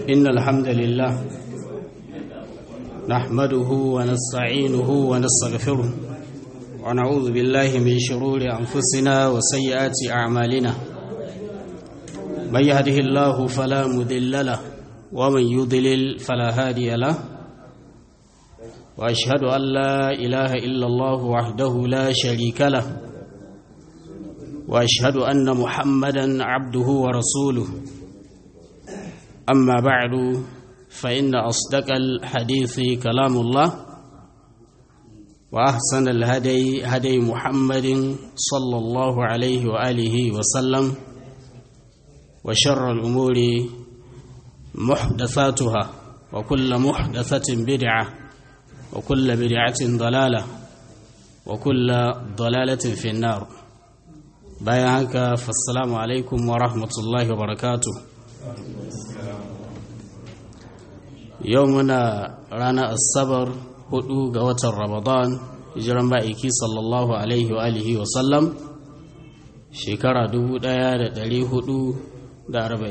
إن الحمد لله نحمده ونستعينه ونستغفره ونعوذ بالله من شرور أنفسنا وسيئات أعمالنا من يهده الله فلا مضل له ومن يضلل فلا هادي له وأشهد أن لا إله إلا الله وحده لا شريك له وأشهد أن محمدا عبده ورسوله أما بعد فإن أصدق الحديث كلام الله وأحسن الهدي هدي محمد صلى الله عليه وآله وسلم وشر الأمور محدثاتها وكل محدثة بدعة وكل بدعة ضلالة وكل ضلالة في النار بايعك فالسلام عليكم ورحمة الله وبركاته يومنا رانا الصبر hudu ga watan Ramadan hijiran ma'aiki sallallahu alaihi wa alihi wa sallam shekara 1447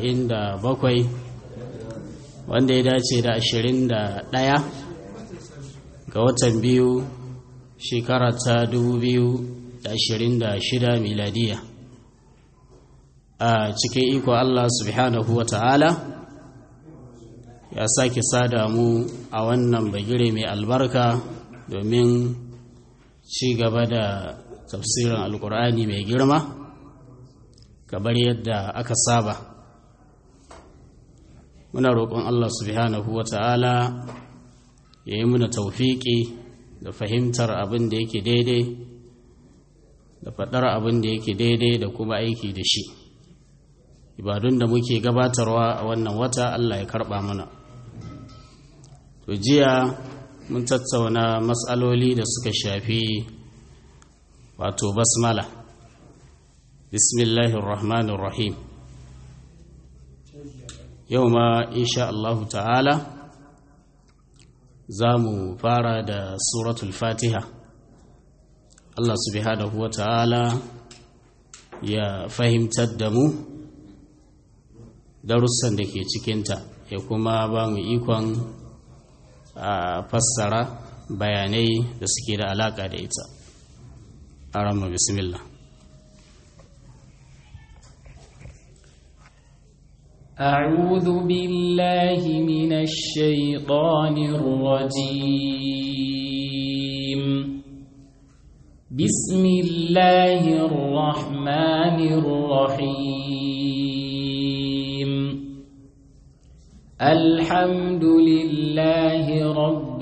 wanda ya dace da 21 ga watan biyu shekara ta 2026 miladiya a cikin iko Allah subhanahu wa ta'ala ya sake sada mu a wannan bagire mai albarka domin ci gaba da tafsirin alkur'ani mai girma kamar yadda aka saba muna roƙon Allah subhanahu wata'ala ya yi muna tawfiki da fahimtar abin da yake daidai da faɗar abin da yake daidai da kuma aiki da shi ibadun da muke gabatarwa a wannan wata Allah ya karɓa mana to jiya mun tattauna matsaloli da suka shafi wato basmala bismillahir rahmanir rahim yau ma insha Allah ta'ala za mu fara da suratul fatiha Allah subhanahu wa ta'ala ya fahimtar da mu darussan da ke cikinta ya kuma ba mu ikon a fassara bayanai da suke da alaka da ita arama bismillah أعوذ بالله من الشيطان الرجيم بسم الله الرحمن الرحيم الحمد لله رب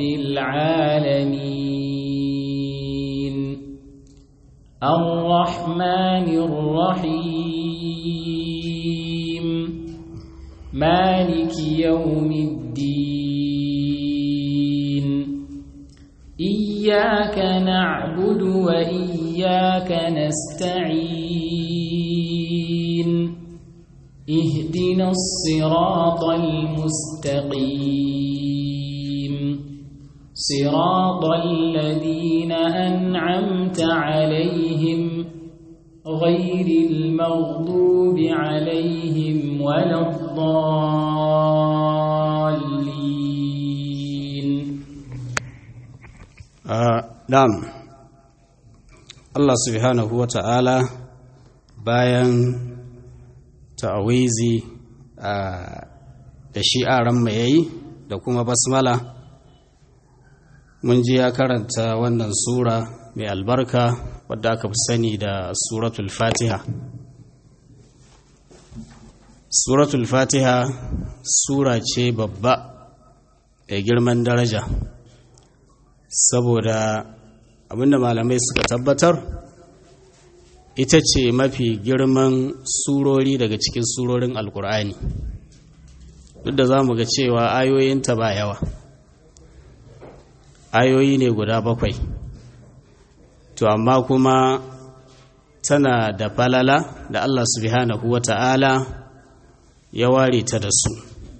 العالمين الرحمن الرحيم مالك يوم الدين إياك نعبد وإياك نستعين اهدنا الصراط المستقيم صراط الذين أنعمت عليهم غير المغضوب عليهم ولا الضالين نعم الله سبحانه وتعالى bayan ta'awizi da shi'aran mai yayi da kuma basmala mun ji ya karanta wannan sura mai albarka wadda aka fi sani da suratul fatiha suratul fatiha sura ce babba da girman daraja saboda abinda malamai suka tabbatar ita ce mafi girman surori daga cikin surorin alkur'ani duk da za mu ga cewa ayoyinta ba yawa ayoyi ne guda 7 to amma kuma tana da falala da Allah subhanahu wa ta'ala ya ware ta da su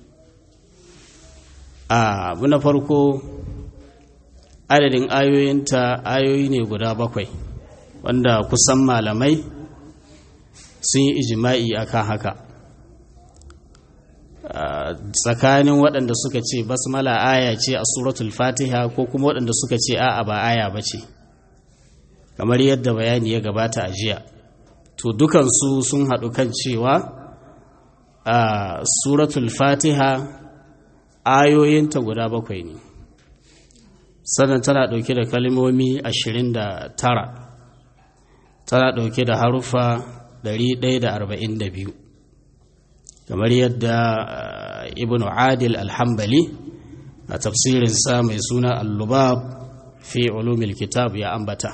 abu na farko adadin ayoyinta ayoyi ne guda 7 wanda kusan malamai sun yi ijima'i akan haka tsakanin waɗanda suka ce basmala aya ce a suratul fatiha ko kuma waɗanda suka ce a'a ba aya ba ce, kamar yadda bayani ya gabata a jiya. To dukansu sun haɗu kan cewa a suratul fatiha ayoyinta guda 7 ne, sannan tana ɗauke da kalmomi 29, tana ɗauke da harufa 142, kamar yadda ibn adil al-hanbali a tafsirinsa mai suna al-lubab fi ulumil kitab ya ambata.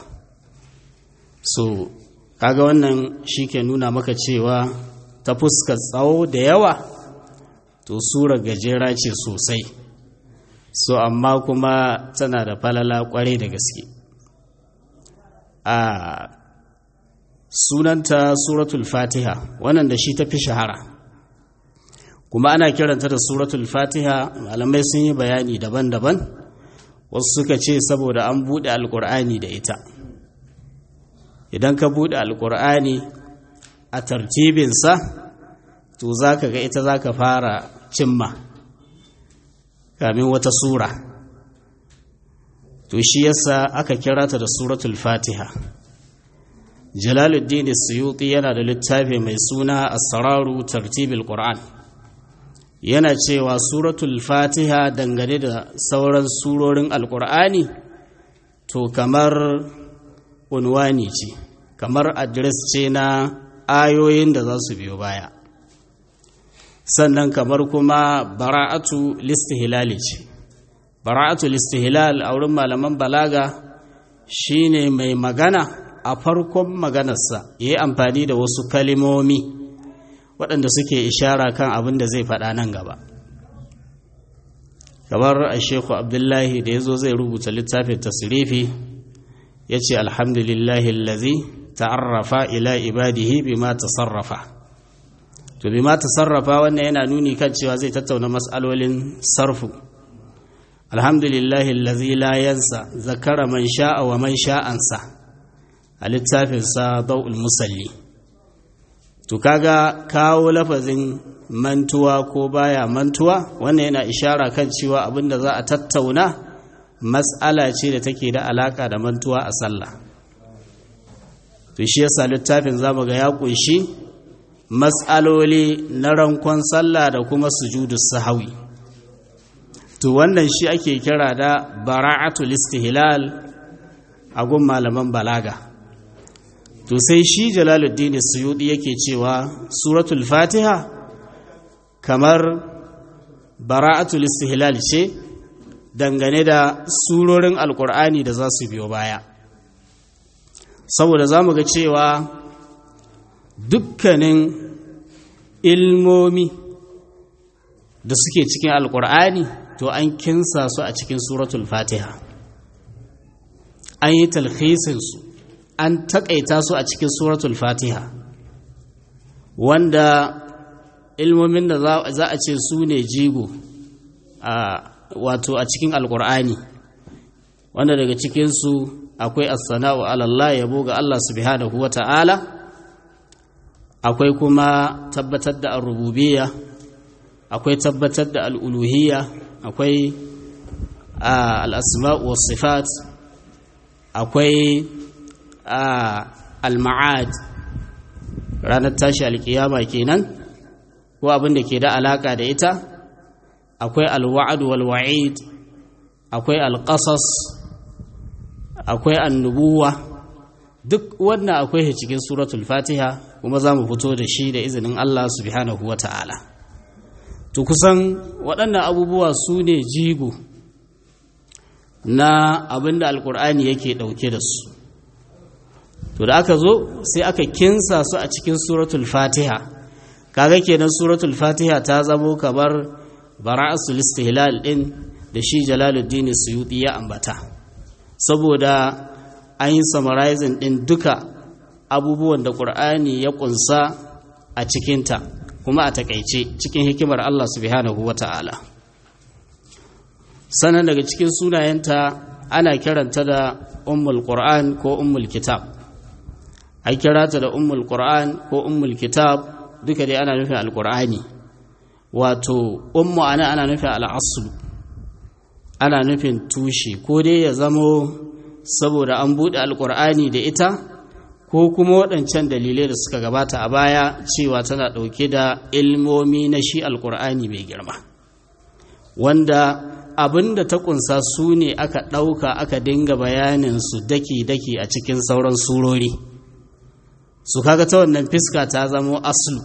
So kaga wannan shi ke nuna maka cewa ta fuskar tsawo da yawa to sura gajera ce sosai, so amma kuma tana da falala kwarai da gaske. A sunanta suratul fatiha, wannan da shi ta fi shahara, kuma ana kiranta da suratul fatiha. Malamai sun yi bayani daban-daban, wasu suka ce saboda an buɗe alƙur'ani da ita. Idan ka buɗe alƙur'ani a tartibinsa to za ka ga ita za ka fara cimma kamin wata sura, to shi yasa aka kira ta da suratul fatiha. Jalaluddin Suyuti yana da littafi mai suna Asraru Tartibil Qur'an, yana cewa suratul fatiha dangane da sauran surorin alƙur'ani to kamar unwani ce, kamar adres ce na ayoyin da za su biyo baya, sannan kamar kuma bara'atu listihlali ce. Bara'atu listihlal a wurin malaman balaga shine mai magana a farkon maganarsa ya yi amfani da wasu kalimomi waɗanda suke ishara kan abin da zai faɗa nan gaba. Kamar a Sheikhu Abdullahi da ya zo zai rubuta littafin tasirifi ya ce alhamdulillahi lazi ta'arrafa ila ibadihi bima tasarrafa. To bima tasarrafa wannan yana nuni kan cewa zai tattauna mas'alolin sarfu. Alhamdulillahi lazi la yansa zakara man sha'a wa man sha'ansa a littafinsa Daw'ul Musalli. To kaga kawo lafazin mantuwa ko baya mantuwa wannan yana ishara kan cewa abinda za a tattauna mas'ala ce da take da alaka da mantuwa a sallah. To shi yasa littafin zamu ga ya kunshi mas'aloli na rankon sallah da kuma sujudus sahwi. To wannan shi ake kira da bara'atul istihlal a gun malaman balaga. To sai shi Jalaluddin Suyuti yake cewa suratul Fatiha kamar bara'atul istihlal ce dangane da surorin Alƙur'ani da za su biyo baya. Saboda za mu ga cewa dukkanin ilmomi da suke cikin Alƙur'ani to an kinsa su a cikin suratul Fatiha. An yi talhisinsu, an taƙaita su a cikin suratul Fatiha, wanda ilmomin da za a ce su ne jigo wato a cikin Alƙur'ani, wanda daga cikinsu akwai as-sana'u ala Allah, yabo ga Allah subhanahu wa ta'ala, akwai kuma tabbatar da ar-rububiyya, akwai tabbatar da al-uluhiyya, akwai al-asma'u was-sifat, akwai al-ma'ad, ranar tashi alkiyama kenan ko abin da ke da alaka da ita, akwai al-wa'd wal-wa'id, akwai al-qasas, akwai annubuwa. Duk wannan akwai cikin suratul Fatiha, kuma za mu fito da shi da izinin Allah subhanahu wa ta'ala. To kusan waɗannan abubuwa su ne jigo na abin da Alƙur'ani yake ɗauke da su. To da aka zo sai aka kinsa su a cikin suratul Fatiha, kaga kenan suratul Fatiha ta zamo kamar bara'atul istihlal ɗin da shi Jalaluddin Suyuti ya ambata, saboda an yi summarizing ɗin duka abubuwan da Ƙur'ani ya ƙunsa a cikinta, kuma a taƙaice cikin hikimar Allah subhanahu wa ta'ala. Sannan daga cikin sunayenta ana kiranta da Ummul Qur'an ko Ummul Kitab. Ai kira ta da Ummul Qur'an ko Ummul Kitab duka dai ana nufin Alƙur'ani, wato ummu ana nufin al'aslu, ana nufin tushe, ko dai ya zamo saboda an buɗe alƙur'ani da ita, ko kuma waɗancan dalilai da suka gabata a baya cewa tana ɗauke da ilmomi na shi alƙur'ani mai girma, wanda abin da ta ƙunsa su ne aka ɗauka aka dinga bayaninsu daki-daki a cikin sauran surori. Su kaga ta wannan fiska ta zamo aslu,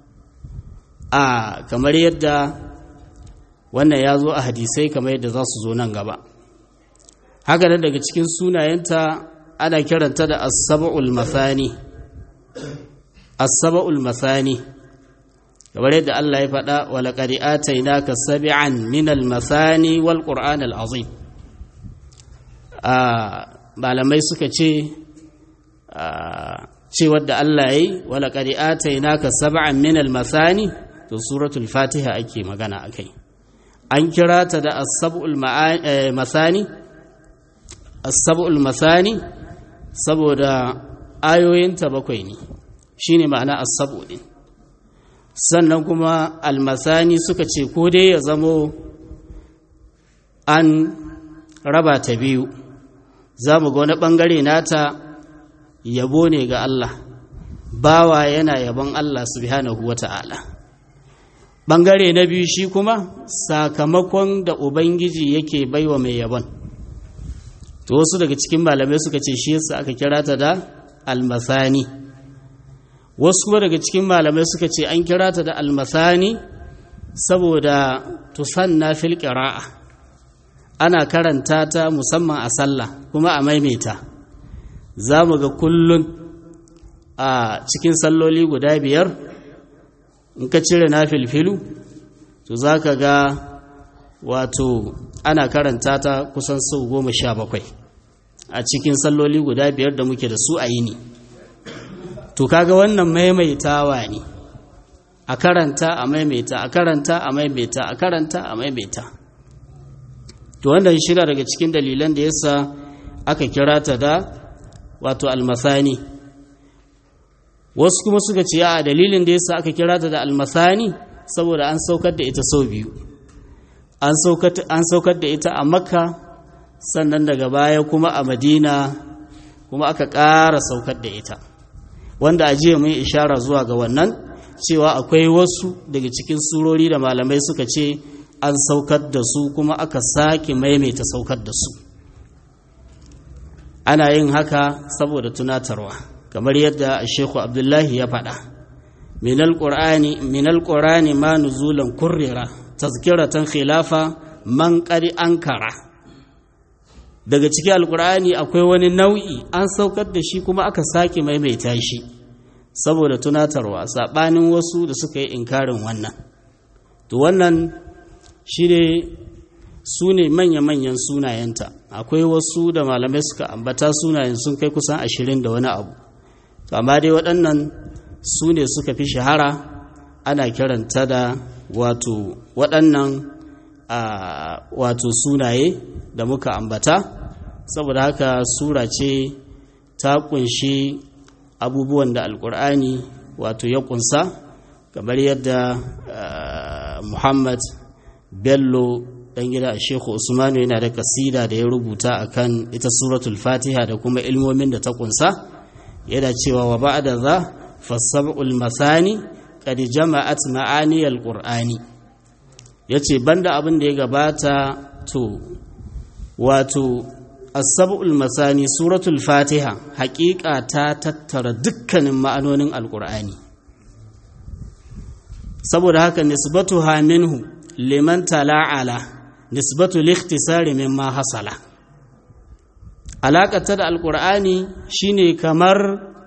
kamar yadda wannan ya zo a hadisai kamar yadda za su zo nan gaba. Haka nan daga cikin sunayenta ana kiranta da as-sab'ul mathani, as-sab'ul mathani, kamar yadda Allah ya faɗa wa laqad atainaka sab'an minal mathani wal qur'an al-azim. Malamai suka ce cewar da Allah yayi wa laqad atainaka sab'an minal mathani, to suratul fatiha ake magana akai. An kira ta da as-sab'ul mathani, as-sab'ul mathani saboda ayoyinta 7 ne, shine ma'ana as-sab'u din. Sannan kuma al-mathani suka ce ko dai ya zamo an raba ta biyu, za mu ga wani ɓangare nata yabo ne ga Allah, bawa yana yabon Allah subhanahu wa ta'ala. Ɓangare na biyu shi kuma sakamakon da Ubangiji yake baiwa mai yabon. To wasu daga cikin malamai suka ce shi yasa aka kira ta da almasani. Wasu kuma daga cikin malamai suka ce an kira ta da almasani saboda tusanna fil qira'a, ana karanta ta musamman a sallah kuma a maimaita. Za mu ga kullun a cikin salloli guda 5 in ka cire na filfilu, to za ka ga wato ana karanta ta kusan sau 17 a cikin salloli guda 5 da muke da su a yini. To kaga wannan maimaitawa ne, a karanta a maimaita, a karanta a maimaita, a karanta a maimaita. To wannan shi daga cikin dalilan da yasa aka kira ta da wato almasani. Wasu kuma suka ce a dalilin da yasa aka kira ta da almasani saboda an saukar da ita sau 2. An saukar da ita a Makka, sannan daga baya kuma a Madina, kuma aka ƙara saukar da ita, wanda a jiya mun ishara zuwa ga wannan cewa akwai wasu daga cikin surori da malamai suka ce an saukar da su kuma aka sake maimaita saukar da su. Ana yin haka saboda tunatarwa, kamar yadda Sheikhu Abdullahi ya faɗa, minal qur'ani ma nuzulan kurrira tazkiratan khilafa man qari ankara. Daga cikin alqur'ani akwai wani nau'i an saukar da shi kuma aka sake maimaita shi saboda tunatarwa, sabanin wasu da suka yi inkarin wannan. To wannan su ne manya-manyan sunayenta. Akwai wasu da malamai suka ambata sunayen sun kai kusan 20 da wani abu, to amma dai waɗannan su ne suka fi shahara, ana kiranta da wato waɗannan wato sunaye da muka ambata. Saboda haka sura ce ta kunshi abubuwan da alkur'ani wato ya kunsa, kamar yadda Muhammad Bello dan gida Sheikhu Usmanu yana da kasida da ya rubuta akan ita suratul Fatiha da kuma ilmomin da ta kunsa. Yana cewa wa ba'da za fasab'ul masani qad jama'at ma'aniyal qur'ani. Yace banda abin da ya gabata, to wato as-sab'ul masani suratul Fatiha haƙiƙa ta tattara dukkanin ma'anonin alqur'ani. Saboda haka nisbatuha minhu liman tala'ala nisbatu likhtisari mimma hasala. Alaƙata da alƙur'ani shine kamar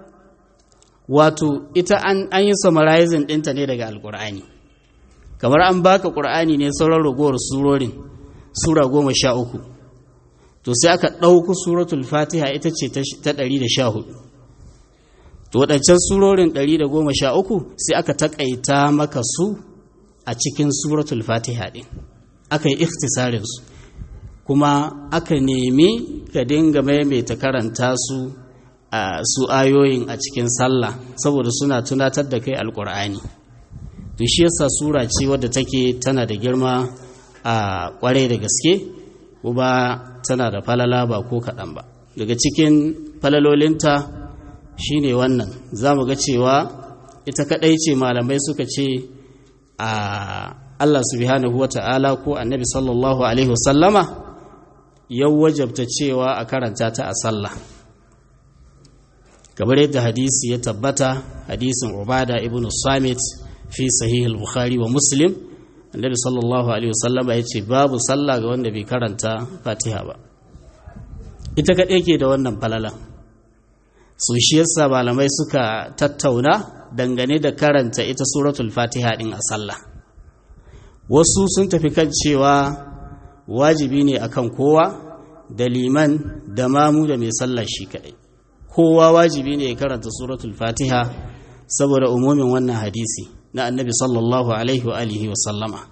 wato ita an yi summarizing ɗinta ne daga alƙur'ani, kamar an baka ƙur'ani ne sauran ragowar surorin sura 13, to sai aka ɗauku suratul Fatiha ita ce ta 114. To waɗancan surorin 113 sai aka taƙaita maka su a cikin suratul Fatiha ɗin, aka yi ikhtisarinsu, kuma aka nemi ka dinga maimaita karanta su ayoyin a cikin sallah saboda suna tunatar da kai alƙur'ani. to shi yasa sura ce wadda take tana da girma a kwarai da gaske kuma tana da falala ba ko kaɗan ba. Daga cikin falalolinta shine wannan, za mu ga cewa ita kaɗai ce malamai suka ce a Allah subhanahu wa ta'ala ko annabi sallallahu alaihi wasallama ya wajabta cewa a karanta ta a sallah, kamar yadda hadisi ya tabbata, hadisin Ubada ibn Samit fi sahih al-Bukhari wa Muslim, annabi sallallahu alaihi wasallama ya ce babu sallah ga wanda bai karanta Fatiha ba. Ita kaɗai ke da wannan falala. So shi yasa malamai suka tattauna dangane da karanta ita suratul Fatiha din a sallah. Wasu sun tafi kan cewa wajibi ne akan kowa, da liman da mamu da mai sallah shi kaɗai. Kowa wajibi ne ya karanta suratul Fatiha saboda umumin wannan hadisi na annabi sallallahu alaihi wa alihi wa sallama.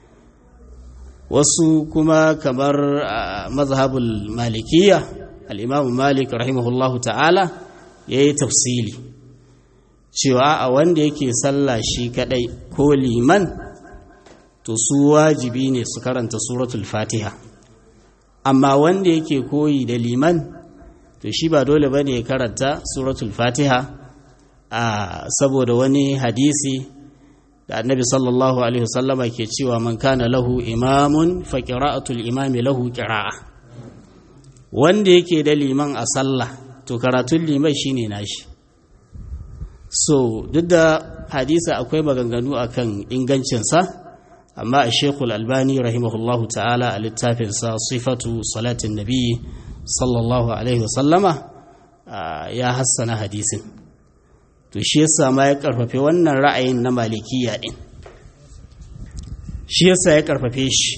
Wasu kuma kamar mazhabul malikiyya, al-imam Malik rahimahullahu ta'ala yayi tafsili cewa a wanda yake sallah shi kadai ko liman to su wajibi ne su karanta suratul Fatiha, amma wanda yake koyi da liman to shi ba dole bane ya karanta suratul Fatiha saboda wani hadisi da annabi sallallahu alaihi wasallama ke cewa man kana lahu imamun fa qira'atul imami lahu qira'a, wanda yake da liman a sallah to karatun liman shine nashi. So duk da hadisi akwai maganganu akan ingancin sa, amma Sheikhul Albani rahimahullahu ta'ala a littafin sa sifatu salatin nabi sallallahu alaihi wasallama ya hassana hadisin. To shi yasa ma ya karfafe wannan ra'ayin na malikiya din, shi yasa ya karfafe shi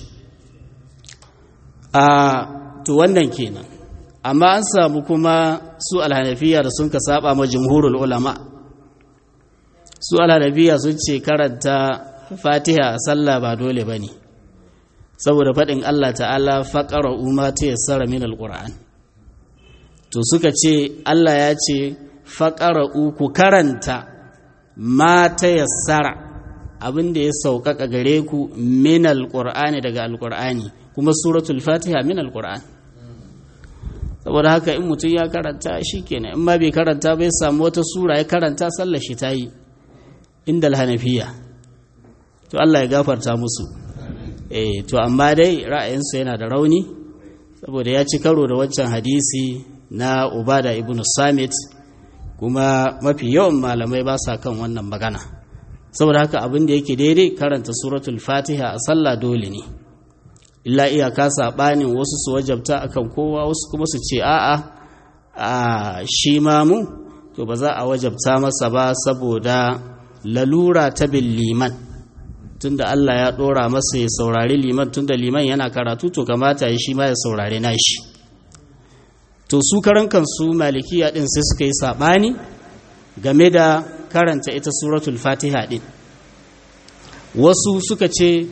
to wannan kenan. Amma an samu kuma su alhanafiya da sun ka saba ma jumhurul ulama. Su alhanafiya sun ce karanta Fatiha a sallah ba dole bane, saboda faɗin Allah ta'ala faqara'u ma tayassara min alquran. To suka ce Allah ya ce faƙara'u ku karanta ma ta yassara abinda ya sauƙaƙa gare ku min alƙur'ani daga alƙur'ani, kuma suratul Fatiha min alƙur'ani. Saboda haka in mutum ya karanta shi kenan, in ma bai karanta bai samu wata sura ya karanta sallar shi ta yi inda alhanafiya. To Allah ya gafarta musu. To amma dai ra'ayinsu yana da rauni saboda ya ci karo da wancan hadisi na Ubada ibn Samit, kuma mafi yawan malamai ba sa kan wannan magana. Saboda haka abin da yake daidai karanta suratul Fatiha a sallah dole ne, illa iyaka saɓanin wasu su wajabta akan kowa, wasu kuma su ce a'a shi mamu to ba za a wajabta masa ba saboda lalura ta bin liman, tunda Allah ya ɗora masa ya saurari liman, tunda liman yana karatu to kamata ya shi ma ya saurari nashi. To su karan kansu malikiya din sai suka yi sabani game da karanta ita suratul Fatiha din. Wasu suka ce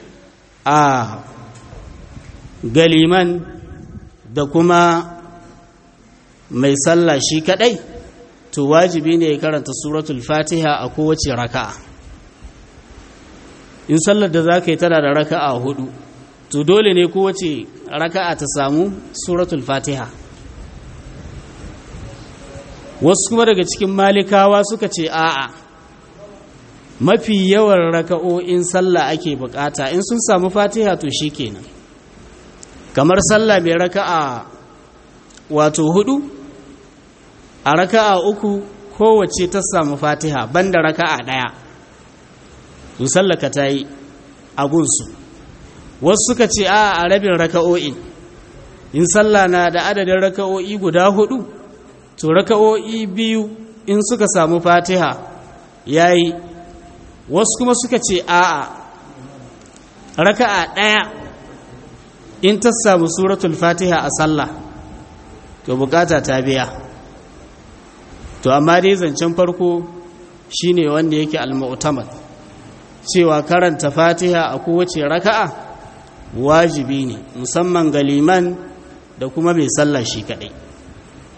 galiman da kuma mai sallah shi kadai to wajibi ne ya karanta suratul Fatiha a kowace raka'a. In sallar da zaka yi tana da raka'a 4 to dole ne kowace raka'a ta samu suratul Fatiha. Wasu kuma daga cikin malikawa suka ce a'a, mafi yawan raka'o'in sallah ake bukata, in sun samu Fatiha to shikenan. Kamar sallah mai raka'a 4, a raka'a 3 kowace ta samu Fatiha banda raka'a 1 to sallaka ta yi a gunsu. Wasu suka ce a rabin raka'o'in, in sallah na da adadin raka'o'i guda 4 to raka'o'i 2 in suka samu Fatiha yayi. Wasu kuma suka ce a'a raka'a 1 in ta samu suratul Fatiha a sallah to bukata ta biya. To amma dai zancen farko shine wanda yake al-mu'tamad, cewa karanta Fatiha a kowace raka'a wajibi ne, musamman ga liman da kuma mai sallah shi kadai.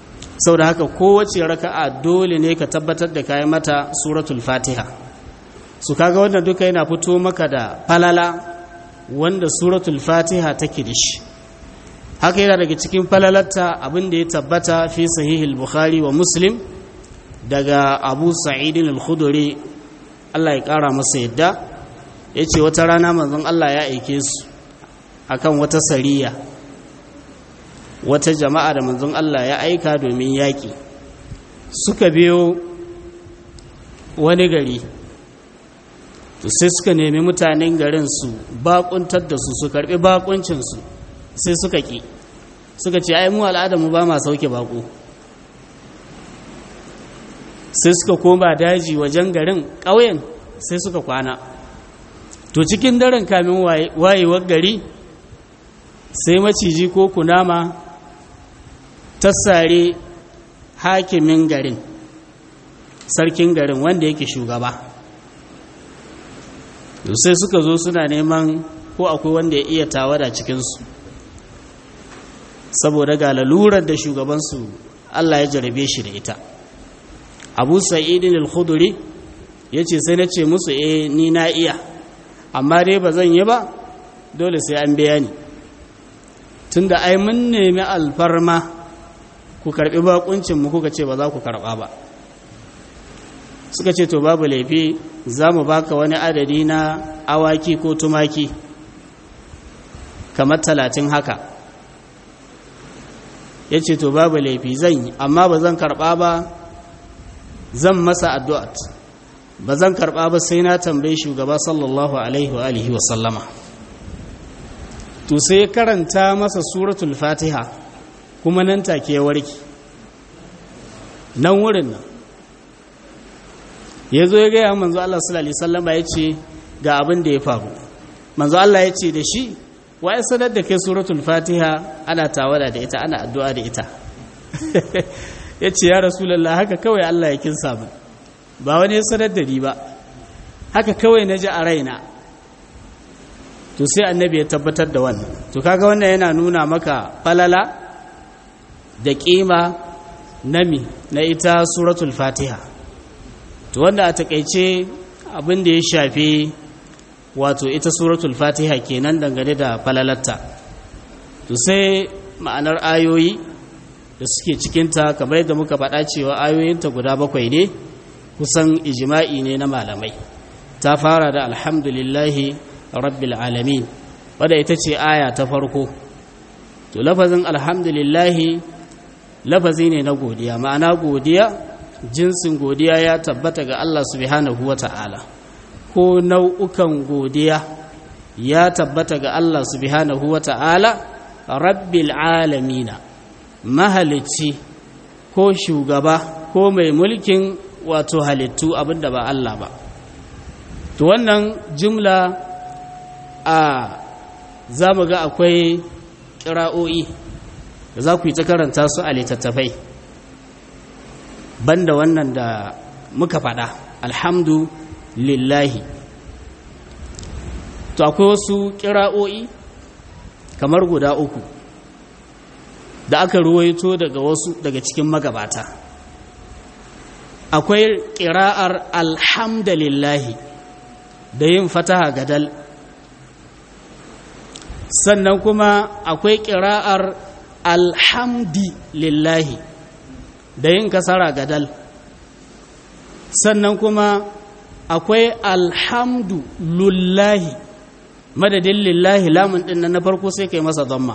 Saboda haka kowace raka'a dole ne ka tabbatar da kayi mata suratul Fatiha. su kaga wannan duka yana fito maka da falala wanda suratul fatiha take da shi. Haka yana daga cikin falalarta abin da ya tabbata fi sahihul bukhari wa muslim daga abu sa'idin al-khuduri Allah ya kara masa yadda ya ce wata rana manzon Allah ya aike su akan wata sariya, wata jama'a da manzon Allah ya aika domin yaƙi. Suka biyo wani gari, to sai suka nemi mutanen garin su bakuntar da su karbi bakuncinsu, sai suka ki, suka ce ai mu al'adarmu ba ma sauke bako. Sai suka koma daji wajen garin ƙauyen sai suka kwana. To cikin daren kamin wayewar gari sai maciji ko kunama ta sare hakimin garin, sarkin garin wanda yake shugaba. Sai suka zo suna neman ko akwai wanda ya iya tawada cikinsu, saboda ga lalurar da shugabansu Allah ya jarabe shi da ita. Abu Sa'idin al-Khudri ya ce sai na ce musu ni na iya, amma dai ba zan yi ba, dole sai an biya ni, tunda ai mun nemi alfarma ku karɓi bakuncinmu kuka ce ba za ku karɓa ba. Suka ce to babu laifi, za mu baka wani adadi na awaki ko tumaki kamar 30 haka. Ya ce to babu laifi zan yi, amma ba zan karɓa ba, zan masa addu'at, ba zan karɓa ba sai na tambayi shugaba sallallahu alaihi wa alihi wa sallama. To sai karanta masa suratul fatiha, kuma nan take ya warke nan wurin nan. Ya zo ya gaya manzo Allah sallallahu alaihi wasallama, ya ce ga abin da ya faru. Manzo Allah ya ce da shi, wa ya sanar da kai suratul fatiha ana tawada da ita, ana addu'a da ita? Ya ce ya rasulallah, haka kawai Allah ya kinsa mu, ba wani ya sanar da ni ba, haka kawai na ji a raina. To sai annabi ya tabbatar da wannan. To kaga wannan yana nuna maka falala da kima na ita suratul fatiha. To wanda a takaice abin da ya shafi wato ita suratul fatiha kenan dangane da falalarta. To sai ma'anar ayoyi da suke cikinta, kamar yadda muka faɗa cewa ayoyinta guda 7 ne, kusan ijma'i ne na malamai. Ta fara da alhamdulillahi rabbil alamin, wadda ita ce aya ta farko. To lafazin alhamdulillahi lafazi ne na godiya, ma'ana godiya, jinsin godiya ya tabbata ga Allah subhanahu wa ta'ala, ko nau'ukan godiya ya tabbata ga Allah subhanahu wa ta'ala, rabbil alamina, mahalicci ko shugaba ko mai mulkin wato halittu abinda ba Allah ba. To wannan jumla za mu ga akwai ƙira'o'i da za ku yi ta karanta su a littattafai banda wannan da muka faɗa, alhamdu lillahi. To akwai wasu ƙira'o'i kamar guda 3 da aka ruwaito daga wasu daga cikin magabata. Akwai ƙira'ar alhamdulillahi da yin fataha gadal, sannan kuma akwai ƙira'ar alhamdi lillahi da yin kasara gadal, sannan kuma akwai alhamdu lullahi madadin lillahi, lamun ɗin na farko sai kai masa zamma.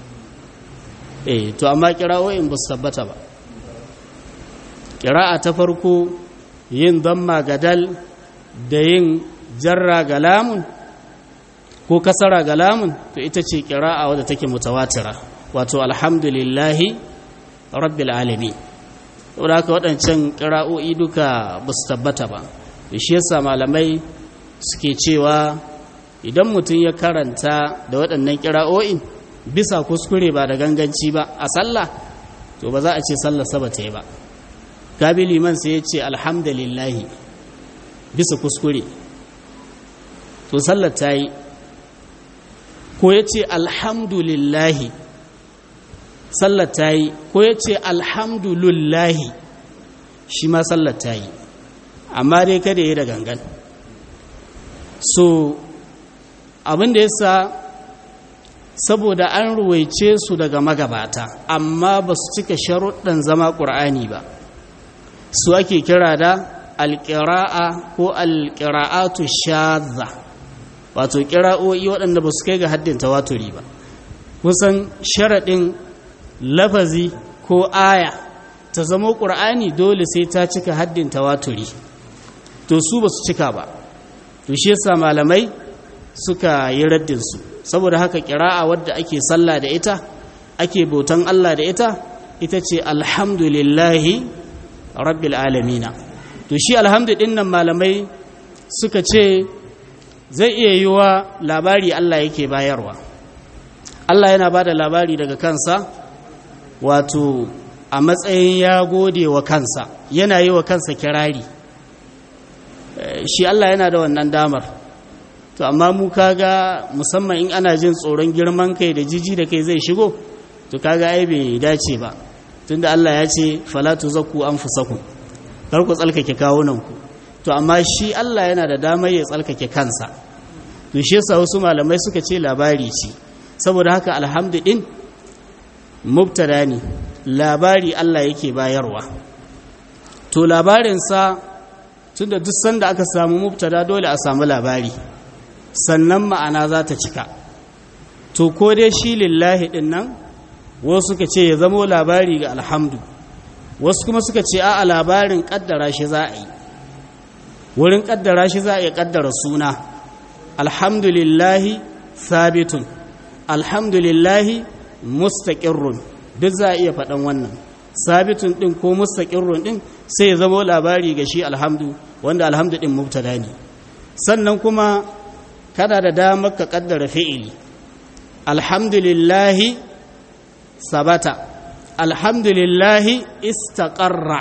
To amma ƙira'o'in ba su tabbata ba. Ƙira'a ta farko yin zamma gadal da yin jarra ga lamun ko kasara ga lamun, to ita ce ƙira'a wadda take mutawatira, wato alhamdulillahi rabbil alamin. saboda haka waɗancan ƙira'o'i duka ba su tabbata ba. Shi yasa malamai suke cewa idan mutum ya karanta da waɗannan ƙira'o'in bisa kuskure ba da ganganci ba a sallah, to ba za a ce sallah saba ta yi ba. Gabi liman sai ya ce alhamdulillahi bisa kuskure, to sallar ta yi. Ko ya ce alhamdulillahi, sallar ta yi. Ko ya ce alhamdulillahi, shi ma sallar ta yi. Amma dai kada ya da gangan, so abin da yasa saboda an ruwaice su daga magabata amma ba su cika sharuɗan zama ƙur'ani ba, su ake kira da alƙira'a ko alƙira'atu shadza, wato ƙira'o'i waɗanda ba su kai ga haddin tawaturi ba. kusan sharaɗin lafazi ko aya ta zama ƙur'ani dole sai ta cika haddin tawaturi, to su ba su cika ba, to shi yasa malamai suka yi raddinsu. Saboda haka ƙira'a wadda ake sallah da ita ake bautan Allah da ita ce alhamdulillahi rabbil alamina. To shi alhamdu ɗin nan malamai suka ce zai iya yi wa labari Allah yake bayarwa. Allah yana ba da labari daga kansa, wato a matsayin ya gode wa kansa, yana yi wa kansa kirari. Shi Allah yana da wannan damar. To amma mu kaga musamman in ana jin tsoron girman kai da jiji da kai zai shigo, to kaga ai bai dace ba. Tunda Allah ya ce fala tuzakku anfusakum, kar ku tsalkake kawunanku. To amma shi Allah yana da damar ya tsalkake kansa. To shi yasa wasu malamai suka ce labari ce. Saboda haka alhamdu din mubtada ne, labari Allah yake bayarwa. To labarinsa tunda duk sanda aka samu mubtada dole a samu labari, sannan ma'ana za ta cika. To ko dai shi lillahi din nan wasu suka ce ya zamo labari ga alhamdu, wasu kuma suka ce a'a labarin kaddara shi za a yi. Wurin kaddara shi za a iya kaddara suna, alhamdulillahi sabitun, alhamdulillahi mustaqirrun, duk za a iya faɗan wannan. Sabitun ɗin ko mustaqirrun ɗin sai ya zama labari ga shi alhamdu, wanda alhamdu ɗin mubtada ne. Sannan kuma kana da damar ka kaddara fi'ili, alhamdulillahi sabata, alhamdulillahi istaqarra,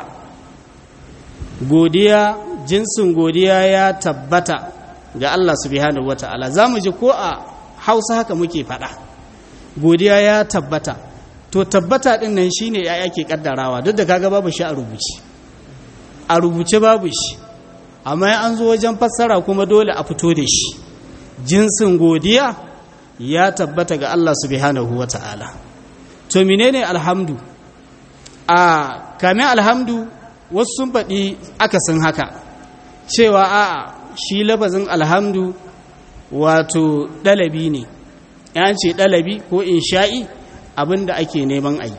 godiya, jinsin godiya ya tabbata ga Allah subhanahu wata'ala. Za mu ji ko a Hausa haka muke faɗa, godiya ya tabbata. To tabbata ɗin nan shi ne ya ke ƙaddarawa, duk da kaga babu shi a rubuce babu shi, amma an zo wajen fassara kuma dole a fito da shi. Jinsin godiya ya tabbata ga Allah subhanahu wata'ala. To menene alhamdu? A kamin alhamdu wasu sun faɗi akasin haka, cewa a'a shi lafazin alhamdu wato ɗalabi ne, yan ce ɗalabi ko insha'i abinda ake neman a yi,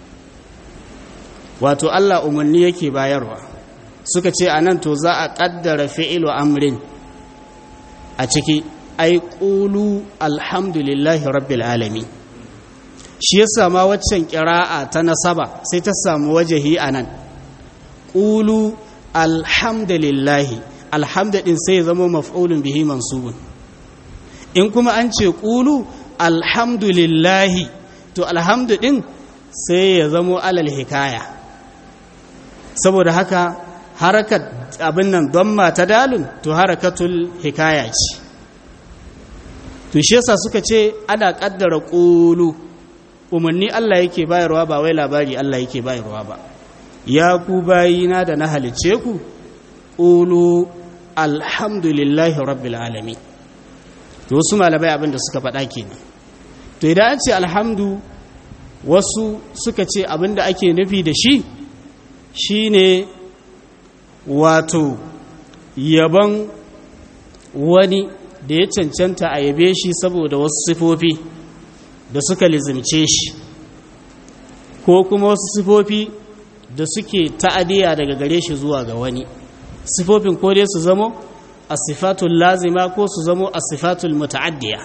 wato Allah umarni yake bayarwa. Suka ce a nan to za a ƙaddara fi'ilu amrin a ciki, ai ƙulu alhamdulillahi rabbil alami. Shi ya sama waccan ƙira'a ta nasaba sai ta samu wajahi a nan, ƙulu alhamdulillahi, alhamdulillah sai zama maf'ulun bihi mansubun. In kuma an ce ƙulu alhamdulillahi, to alhamdu ɗin sai ya zamo alal hikaya. Saboda haka harakat abin nan don mata dalun, to harakatul hikaya ce. To shi yasa suka ce ana ƙaddara ƙulu, umarni Allah yake bayarwa ba wai labari Allah yake bayarwa ba. Ya ku bayina da na halice ku, ƙulu alhamdulillahi rabbil alamin. To wasu malamai abin da suka faɗa kenan. To idan an ce alhamdu, wasu suka ce abin da ake nufi da shi shine wato yabon wani da ya cancanta a yabe shi saboda wasu sifofi da suka lizimce shi, ko kuma wasu sifofi da suke ta'adiya daga gare shi zuwa ga wani. Sifofin ko dai su zamo as-sifatul lazima ko su zamo as-sifatul muta'addiya.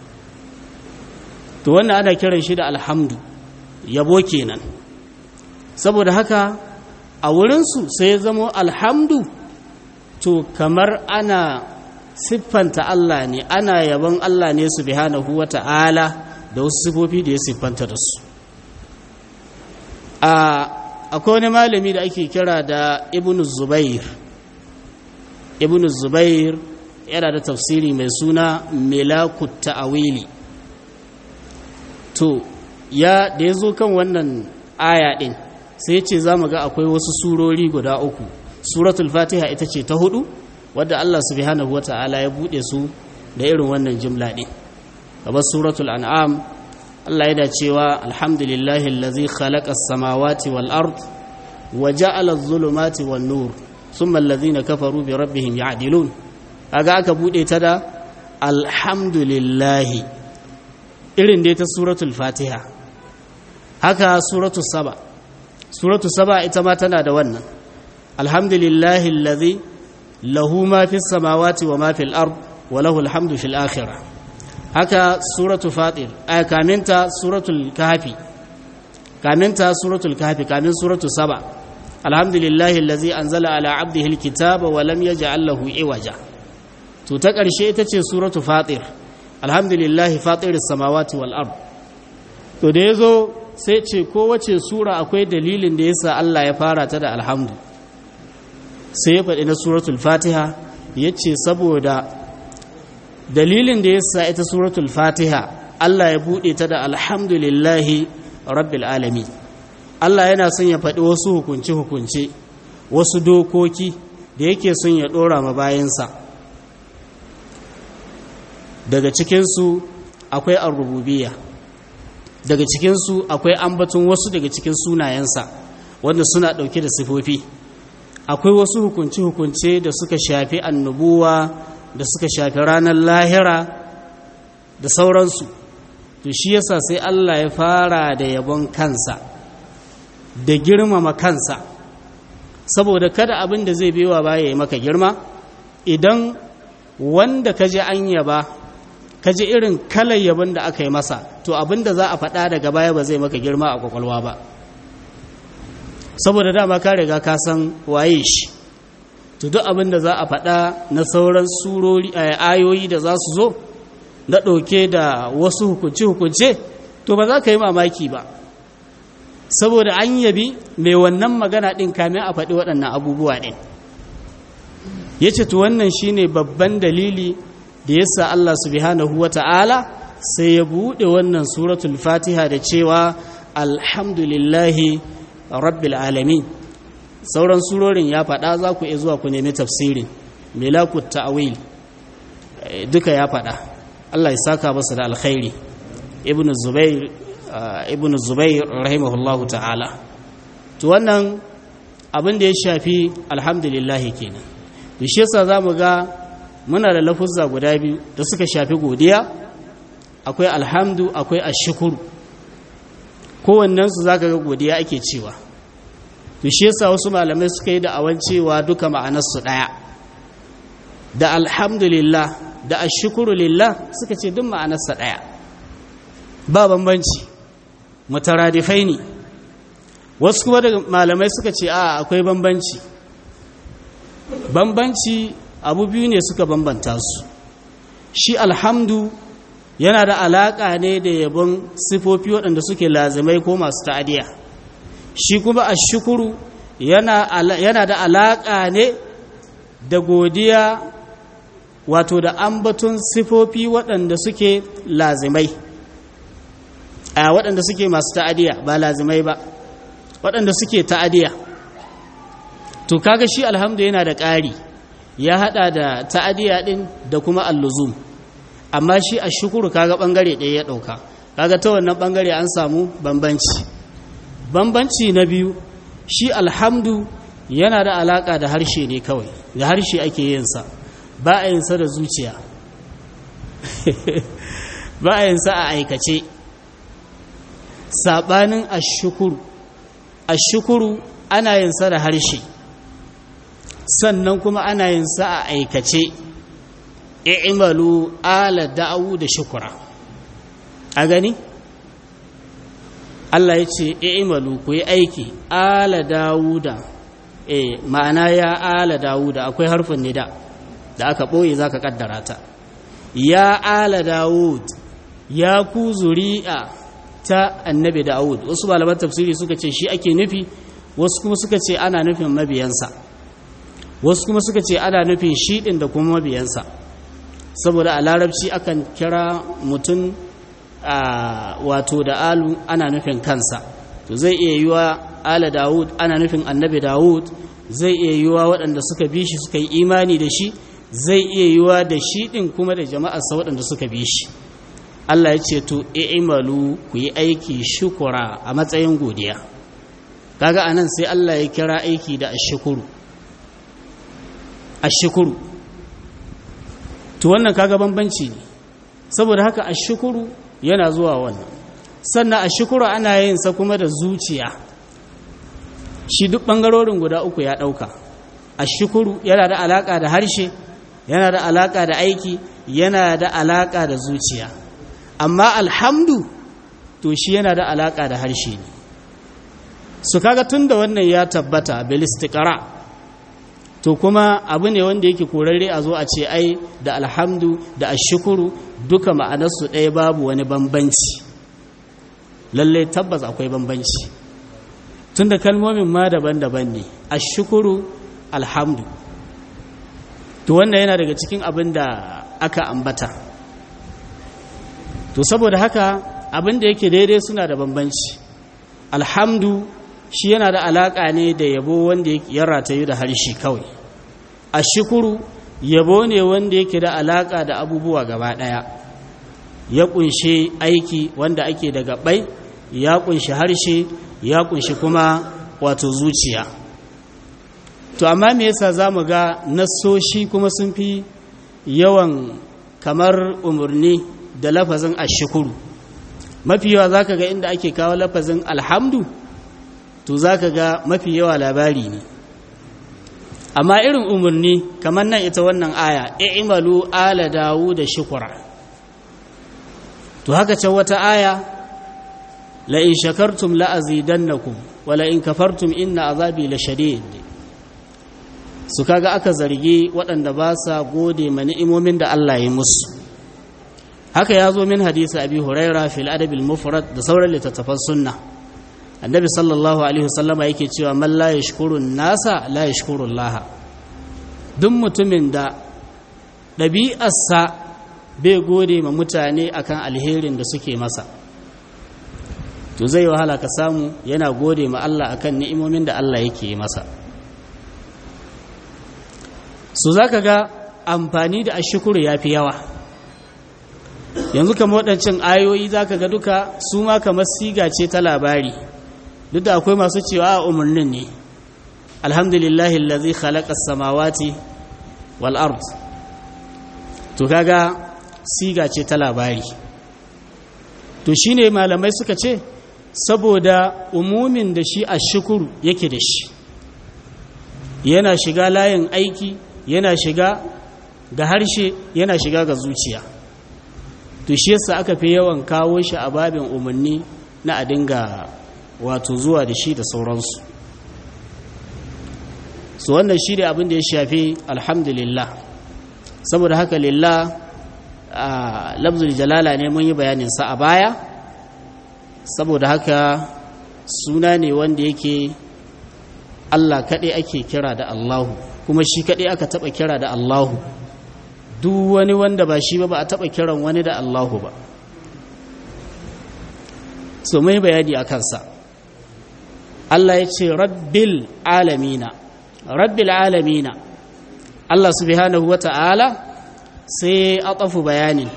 To wannan ana kiran shi da alhamdu, yabo kenan. Saboda haka a wurinsu sai ya zamo alhamdu, to kamar ana siffanta Allah ne, ana yabon Allah ne subhanahu wata'ala da wasu sifofi da ya siffanta da su. Akwai wani malami da ake kira da Ibn Zubair. Ibn Zubair yana da tafsiri mai suna Milakut Ta'awili. To da ya zo kan wannan aya ɗin sai ce za mu ga akwai wasu surori guda uku. Suratul Fatiha ita ce ta hudu, wadda Allah subhanahu wata'ala ya bude su da irin wannan jumla din kamar suratul an'am Allah yana cewa alhamdulillahi allazi khalaqa as-samawati wal ard wa ja'ala adh-dhulumati wan nur thumma alladhina kafaru bi rabbihim ya'dilun kaga aka bude ta da alhamdulillahi irin dai ta suratul fatiha. Haka suratul saba ita ma tana da wannan alhamdulillahi allazi lahu ma fis samawati wa ma fil ard wa lahu alhamdu fil akhirah. Haka suratul fatir kaminta suratul kahfi kamin suratul saba alhamdulillahi allazi anzala ala abdihi alkitaba wa lam yaj'al lahu iwaja. To ta ƙarshe ita ce suratul fatir alhamdulillahi fatiris samawati wal ard. To da yazo sai ce kowace sura akwai dalilin da yasa Allah ya fara ta da alhamdu, sai ya faɗi na suratul fatiha yace saboda dalilin da yasa ita suratul fatiha Allah ya bude ta da alhamdulillahi rabbil alamin. Allah yana son ya faɗi wasu hukunce wasu dokoki da yake son ya ɗora ma bayansa. Daga cikinsu akwai ar-rububiyya, daga cikinsu akwai ambaton wasu daga cikin sunayensa wanda suna ɗauke da sifofi. Akwai wasu hukunce da suka shafi annubuwa, da suka shafi ranar lahira da sauransu. To shi yasa sai Allah ya fara da yabon kansa da girmama kansa, saboda kada abin da zai biyowa baya ya maka girma. Idan wanda ka ji an yaba, ka ji irin kalar yabon da aka yi masa, to abin da za a faɗa daga baya ba zai maka girma a kwakwalwa ba, saboda dama ka riga ka san waye shi. To duk abin da za a faɗa na sauran surori ayoyi da za su zo na ɗauke da wasu hukunce to ba za ka yi mamaki ba, saboda an yabi mai wannan magana ɗin kamin a faɗi waɗannan abubuwa ɗin. Ya ce to wannan shi ne babban dalili da ya sa Allah subhanahu wa ta'ala sai ya buɗe wannan suratul fatiha da cewa alhamdulillahi rabbil alamin. Sauran surorin ya faɗa, za ku iya zuwa ku nemi tafsirin milakut ta'awil duka ya faɗa. Allah ya saka masa da alkhairi ibn zubair rahimahullahu ta'ala. To wannan abin da ya shafi alhamdulillah kenan. To shi yasa zamu ga muna da lafuzza guda biyu da suka shafi godiya, akwai alhamdu akwai ashkuru. Kowannen su zaka ga godiya ake cewa. To shi yasa wasu malamai suka yi da'awan cewa duka ma'anar su daya, da alhamdulillah da ashkuru lillah suka ce duk ma'anar sa daya, ba bambanci, mutaradifai ne. Wasu kuma daga malamai suka ce a akwai bambanci abu biyu ne suka bambanta su. Shi alhamdu yana da alaƙa ne da yabon sifofi waɗanda suke lazimai ko masu ta'adiya. Shi kuma ashkuru yana da alaƙa ne da godiya, wato da ambaton sifofi waɗanda suke lazimai, waɗanda suke masu ta'adiya ba lazimai ba, waɗanda suke ta'adiya. To kaga shi alhamdu yana da ƙari, ya haɗa da ta'adiya ɗin da kuma alluzum. Amma shi ashkuru kaga ɓangare ɗaya ya ɗauka, kaga ta wannan ɓangare an samu bambanci na biyu. Shi alhamdu yana da alaƙa da harshe ne kawai, da harshe ake yinsa, ba a yinsa da zuciya ba a yinsa a aikace. Saɓanin ashkuru ana yinsa da harshe, sannan kuma ana yinsa a aikace. I'malu ala da'u da shukura. A gani? Allah ya ce i'malu ku yi aiki ala dawuda, ma'ana ya ala dawuda akwai harfin nida da aka ɓoye za ka ƙaddara ta. Ya ala dawud, ya ku zuri'a ta annabi dawud. Wasu malaman tafsiri suka ce shi ake nufi, wasu kuma suka ce ana nufin mabiyansa, wasu kuma suka ce ana nufin shi ɗin da kuma mabiyansa, saboda a larabci akan kira mutum wato da alu ana nufin kansa. To zai iya yiwa ala dawud ana nufin annabi dawud, zai iya yiwa waɗanda suka bi shi suka yi imani da shi zai iya yiwa da shi ɗin kuma da jama'a sa waɗanda suka bi shi. Allah ya ce to i'malu ku yi aiki shukura a matsayin godiya. Kaga anan sai Allah ya kira aiki da ashkuru. Ashkuru to wannan kaga bambanci ne, saboda haka ashkuru yana zuwa wannan, sannan ashkuru ana yin sa kuma da zuciya. Shi duk bangarorin guda uku ya dauka. Ashkuru yana da alaka da harshe, yana da alaka da aiki, yana da alaka da zuciya. Amma alhamdu to shi yana da alaka da harshe ne. Su kaga tunda wannan ya tabbata bil istiqra, to kuma abu ne wanda yake korarre a zo a ce ai da alhamdu da ashkuru duka ma'anarsu ɗaya, babu wani bambanci. Lallai tabbas akwai bambanci, tunda kalmomin ma daban-daban ne, ashkuru alhamdu. To wannan yana daga cikin abin da aka ambata. To saboda haka abin da yake daidai suna da bambanci. Alhamdu shi yana da alaƙa ne da yabo wanda ya ratayu da harshe kawai. Ashkuru yabo ne wanda yake da alaƙa da abubuwa gaba ɗaya, ya ƙunshe aiki wanda ake da gaɓai, ya ƙunshi harshe, ya ƙunshi kuma wato zuciya. To amma me yasa za mu ga nassoshi kuma sun fi yawan kamar umarni da lafazin ashkuru? Mafi yawa za ka ga inda ake kawo lafazin alhamdu, to za ka ga mafi yawa labari ne. Amma irin umarni kamar nan ita wannan aya, i'malu ala Dawuda shukura. To haka can wata aya, la in shakartum la azidannakum wa la in kafartum inna azabi lashadid. Su kaga aka zargi waɗanda ba sa gode ma ni'imomin da Allah ya musu. Haka ya zo min hadisi Abi Huraira fil Adab al-Mufrad da sauran littattafan sunna. Annabi sallallahu alaihi wasallama yake cewa man la yashkuru nasa la yashkuru Allah. Duk mutumin da ɗabi'arsa bai gode ma mutane akan alherin da suke masa, to zai wahala ka samu yana gode ma Allah akan ni'imomin da Allah yake masa. So zaka ga amfani da ashkuru yafi yawa. Yanzu kamar waɗancan ayoyi zaka ga duka su ma kamar siga ce ta labari, duk da akwai masu cewa a umarnin ne. Alhamdulillahi allazi khalaqa as-samawati wal ard, to kaga siga ce ta labari. To shine malamai suka ce saboda umumin da shi ashkuru yake da shi, yana shiga layin aiki, yana shiga ga harshe, yana shiga ga zuciya. To shi yasa aka fi yawan kawo shi a babin umarni na a dinga wato zuwa da shi da sauransu. So wannan shi ne abin da ya shafi alhamdulillah. Saboda haka lillah lafzul jalala ne mun yi bayaninsa a baya. Saboda haka suna ne wanda yake Allah kaɗai ake kira da Allahu, kuma shi kaɗai aka taɓa kira da Allahu. Duk wani wanda ba shi ba a taɓa kiran wani da Allahu ba. So mai bayani a kansa. Allah ya ce rabbil alamina. Rabbil alamina, Allah subhanahu wata'ala sai ya atafu bayanin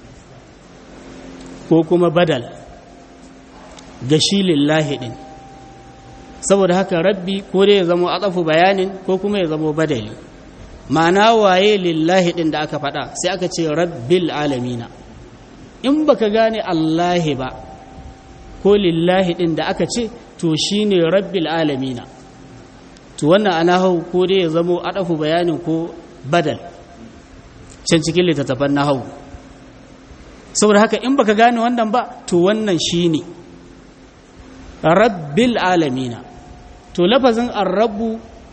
ko kuma badal ga shi lillahi din. Saboda haka rabbi ko dai ya zama atafu bayanin ko kuma ya zama badali. Ma'ana waye lillahi din da aka faɗa sai aka ce rabbil alamina. In baka gane Allahi ba ko lillahi din da aka ce, to shine rabbil alamina. To wannan ana hau ko dai ya zamo adafu bayanin ko badal can cikin littattafan na hau. Saboda haka in baka gane wannan ba, to wannan shine rabbil alamina. To lafazin ar-rabbu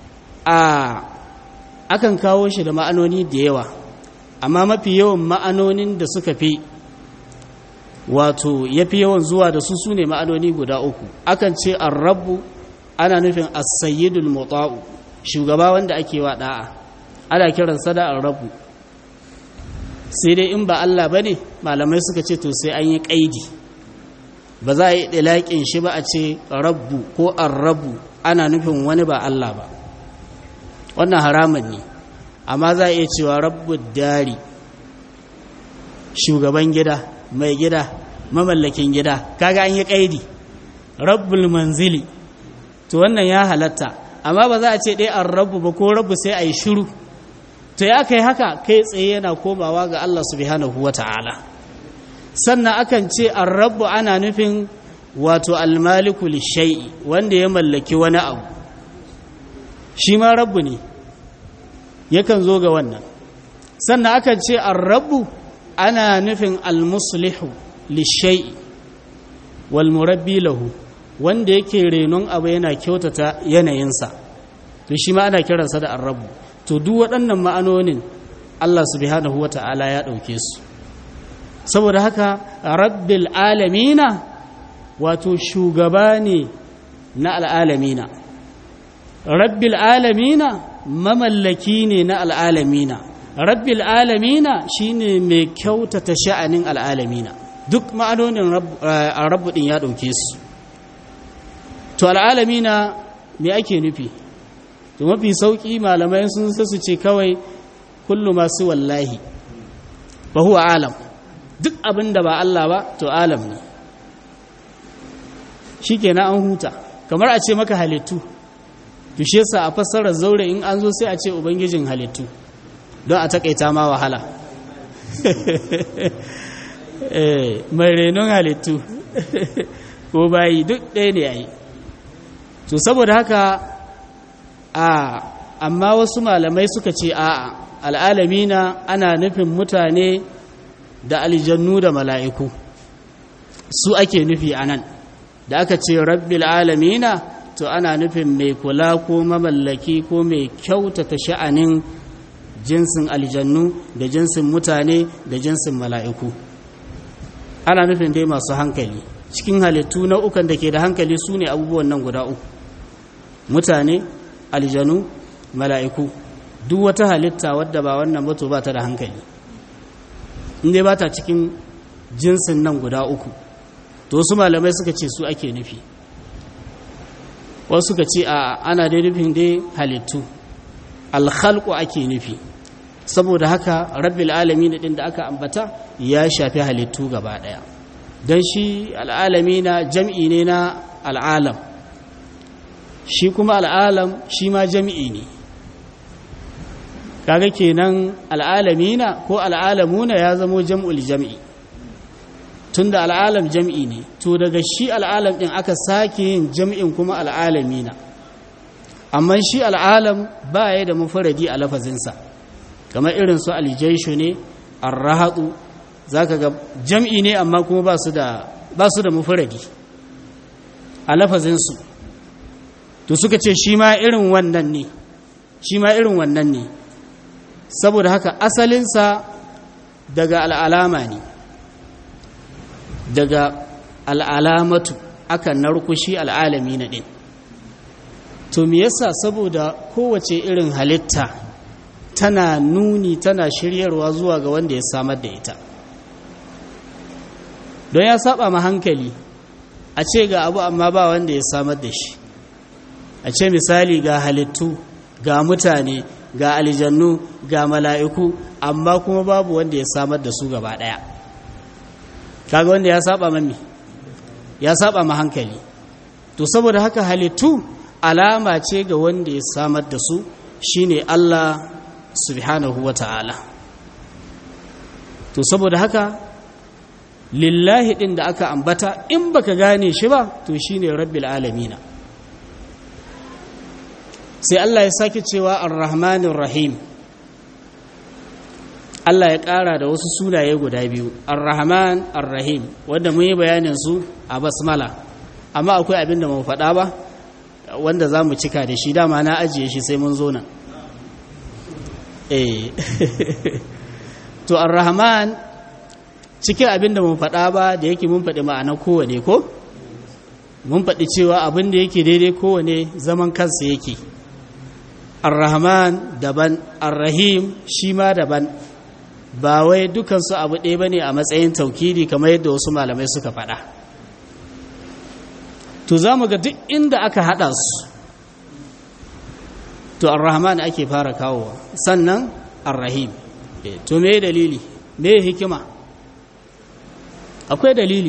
akan kawo shi da ma'anoni da yawa, amma mafi yawan ma'anonin da suka fi wato yafi yawan zuwa da su sune ma'anoni guda uku. Akan ce ar-rabbu ana nufin as-sayyidul muta'u, shugaba wanda ake wa da'a, ana kiransa da ar-rabbu. Sai dai in ba Allah bane, malamai suka ce to sai an yi kaidi, ba za a yi dilaƙin shi ba a ce rabbu ko ar-rabbu ana nufin wani ba Allah ba. Wannan haramun ne. amma za a iya cewa rabbud dari, shugaban gida, mai gida, mamallakin gida, kaga an yi kaidi. Rabbul manzili, to wannan ya halatta, amma ba za a ce dai an rabu ba ko rabu sai a yi shiru. To ya kai haka kai tsaye yana komawa ga Allah subhanahu wa ta'ala. Sannan akan ce an rabu ana nufin wato almaliku lishai'i, wanda ya mallaki wani abu, shi ma rabu ne, yakan zo ga wannan. Sannan akan ce an rabu ana nufin almuslihu lishai'i wal murabbi lahu, wanda yake renon abu yana kyautata yanayinsa, to shi ma ana kiransa da arrabu. To duk waɗannan ma'anonin Allah subhanahu wa ta'ala ya ɗauke su. Saboda haka rabbil alamina wato shugaba ne na al'alamina, rabbil alamina mamallaki ne na al'alamina, rabbil alamina shine mai kyautata sha'anin al'alamina. Duk ma'anonin rabbu ɗin ya ɗauke su. To al'alamina me ake nufi? To mafi sauƙi malamai sun su ce kawai kullu masu wallahi ba huwa alam, duk abin da ba Allah ba to alam ne, shi kenan an huta. Kamar a ce maka halittu, to shi yasa a fassarar zaure in an zo sai a ce ubangijin halittu don a takaita ma wahala. Mai renon halittu ko bayi duk ɗaya ne yayi. To saboda haka amma wasu malamai suka ce al'alamina ana nufin mutane da aljannu da mala'iku, su ake nufi a nan. Da aka ce rabbil alamina to ana nufin mai kula ko mamallaki ko mai kyautata sha'anin jinsin aljannu da jinsin mutane da jinsin mala'iku. Ana nufin dai masu hankali. Cikin halittu nau'ukan da ke da hankali su ne abubuwan nan guda uku: mutane, aljanu, mala'iku. Duk wata halitta wadda ba wannan ba to ba ta da hankali, inda ba ta cikin jinsin nan guda uku. To su malamai suka ce su ake nufi, wasu suka ce ana dai nufin dai halittu, alkhalqu ake nufi. Saboda haka rabbil alamin din da aka ambata ya shafi halittu gaba daya, don shi al'alamina jam'i ne na al'alam, shi kuma al'alam shi ma jam'i ne. Kaga kenan al'alamina ko al'alamuna ya zamo jam'ul jam'i, tunda al'alam jam'i ne, to daga shi al'alam ɗin aka sake yin jam'in kuma al'alamina. Amma shi al'alam ba ya da mufaradi a lafazinsa, kamar irin su aljaishu ne, arrahatu, za ka ga jam'i ne amma kuma ba su da mufaradi a lafazinsu. To suka ce shi ma irin wannan ne, saboda haka asalinsa daga al'alama ne, daga al'alamatu aka narkushi al'alami na ɗin. To me yasa? Saboda kowace irin halitta tana nuni, tana shiryarwa zuwa ga wanda ya samar da ita. Don ya saba ma hankali a ce ga abu amma ba wanda ya samar da shi. A ce misali ga halittu, ga mutane, ga aljannu, ga mala'iku, amma kuma babu wanda ya samar da su gaba ɗaya. Kaga wanda ya saba mami, ya saba ma hankali. To saboda haka halittu alama ce ga wanda ya samar da su, shine Allah subhanahu wa ta'ala. To saboda haka lillahi ɗin da aka ambata in baka gane shi ba to shine rabbil alamina. Sai Allah ya sake cewa ar-rahmanir rahim. Allah ya ƙara da wasu sunaye guda biyu, ar-rahman ar-rahim, wanda mun yi bayanin su a basmala, amma akwai abin da mu faɗa ba wanda za mu cika da shi, dama na ajiye shi sai mun zo nan. To ar-rahman cikin abin da mun faɗa ba da yake mun faɗi ma'ana kowane ko? Mun faɗi cewa abin da yake daidai kowane zaman kansa yake. Ar-rahman daban, ar-rahim shi ma daban, ba wai dukansu abu ɗaya ba ne a matsayin taukidi kamar yadda wasu malamai suka faɗa. To za mu ga duk inda aka haɗa su to ar-rahman ake fara kawowa sannan ar-rahim. To me dalili, me hikima? Akwai dalili.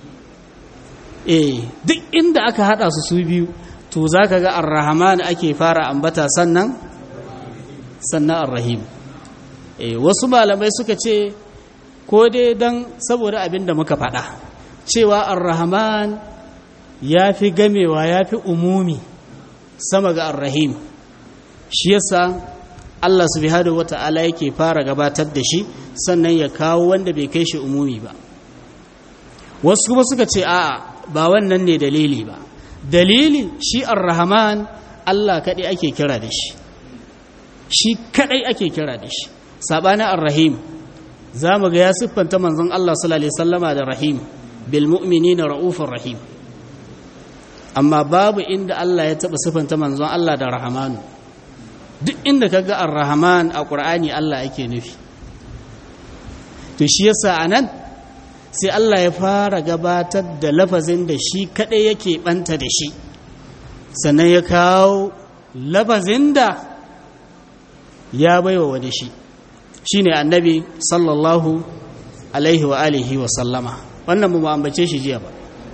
Duk inda aka hada su biyu to zaka ga ar-rahman ake fara ambata sannan ar-rahim. Wasu malamai suka ce ko dai dan saboda abin da muka faɗa cewa ar-rahman ya fi gamewa, ya fi umumi sama ga ar-rahim, shi yasa Allah subhanahu wata'ala yake fara gabatar da shi sannan ya kawo wanda bai kai shi umumi ba. Wasu kuma suka ce a'a, ba wannan ne dalili ba. Dalili shi ar-rahman Allah kaɗai ake kira da shi kaɗai ake kira da shi. Saɓanin ar-rahim za mu ga ya siffanta manzon Allah sallallahu alaihi wasallama da rahim, bil mu'minina ra'ufur rahim. Amma babu inda Allah ya taɓa siffanta manzon Allah da rahmanu. Duk inda ka ga ar-rahman a ƙur'ani Allah ake nufi. To shi yasa anan sai Allah ya fara gabatar da lafazin da shi kaɗai yake ɓanta da shi, sannan ya kawo lafazin da ya baiwa wani shi ne annabi sallallahu alaihi wa alihi wa sallama. Wannan mu ambace shi jiya ba.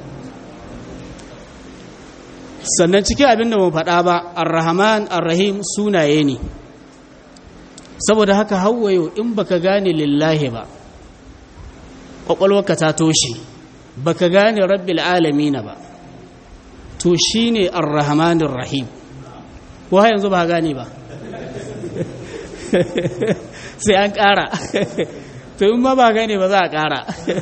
Sannan cikin abin da mu faɗa ba, ar-rahman ar-rahim sunaye ne, saboda haka hawayo in baka gane lillahi ba ƙwaƙwalwarka ta toshe, baka gane rabbil alamina ba, to shine ar-rahman ar-rahim. Ko har yanzu ba gane ba sai an ƙara to in ma ba gane ba za a ƙara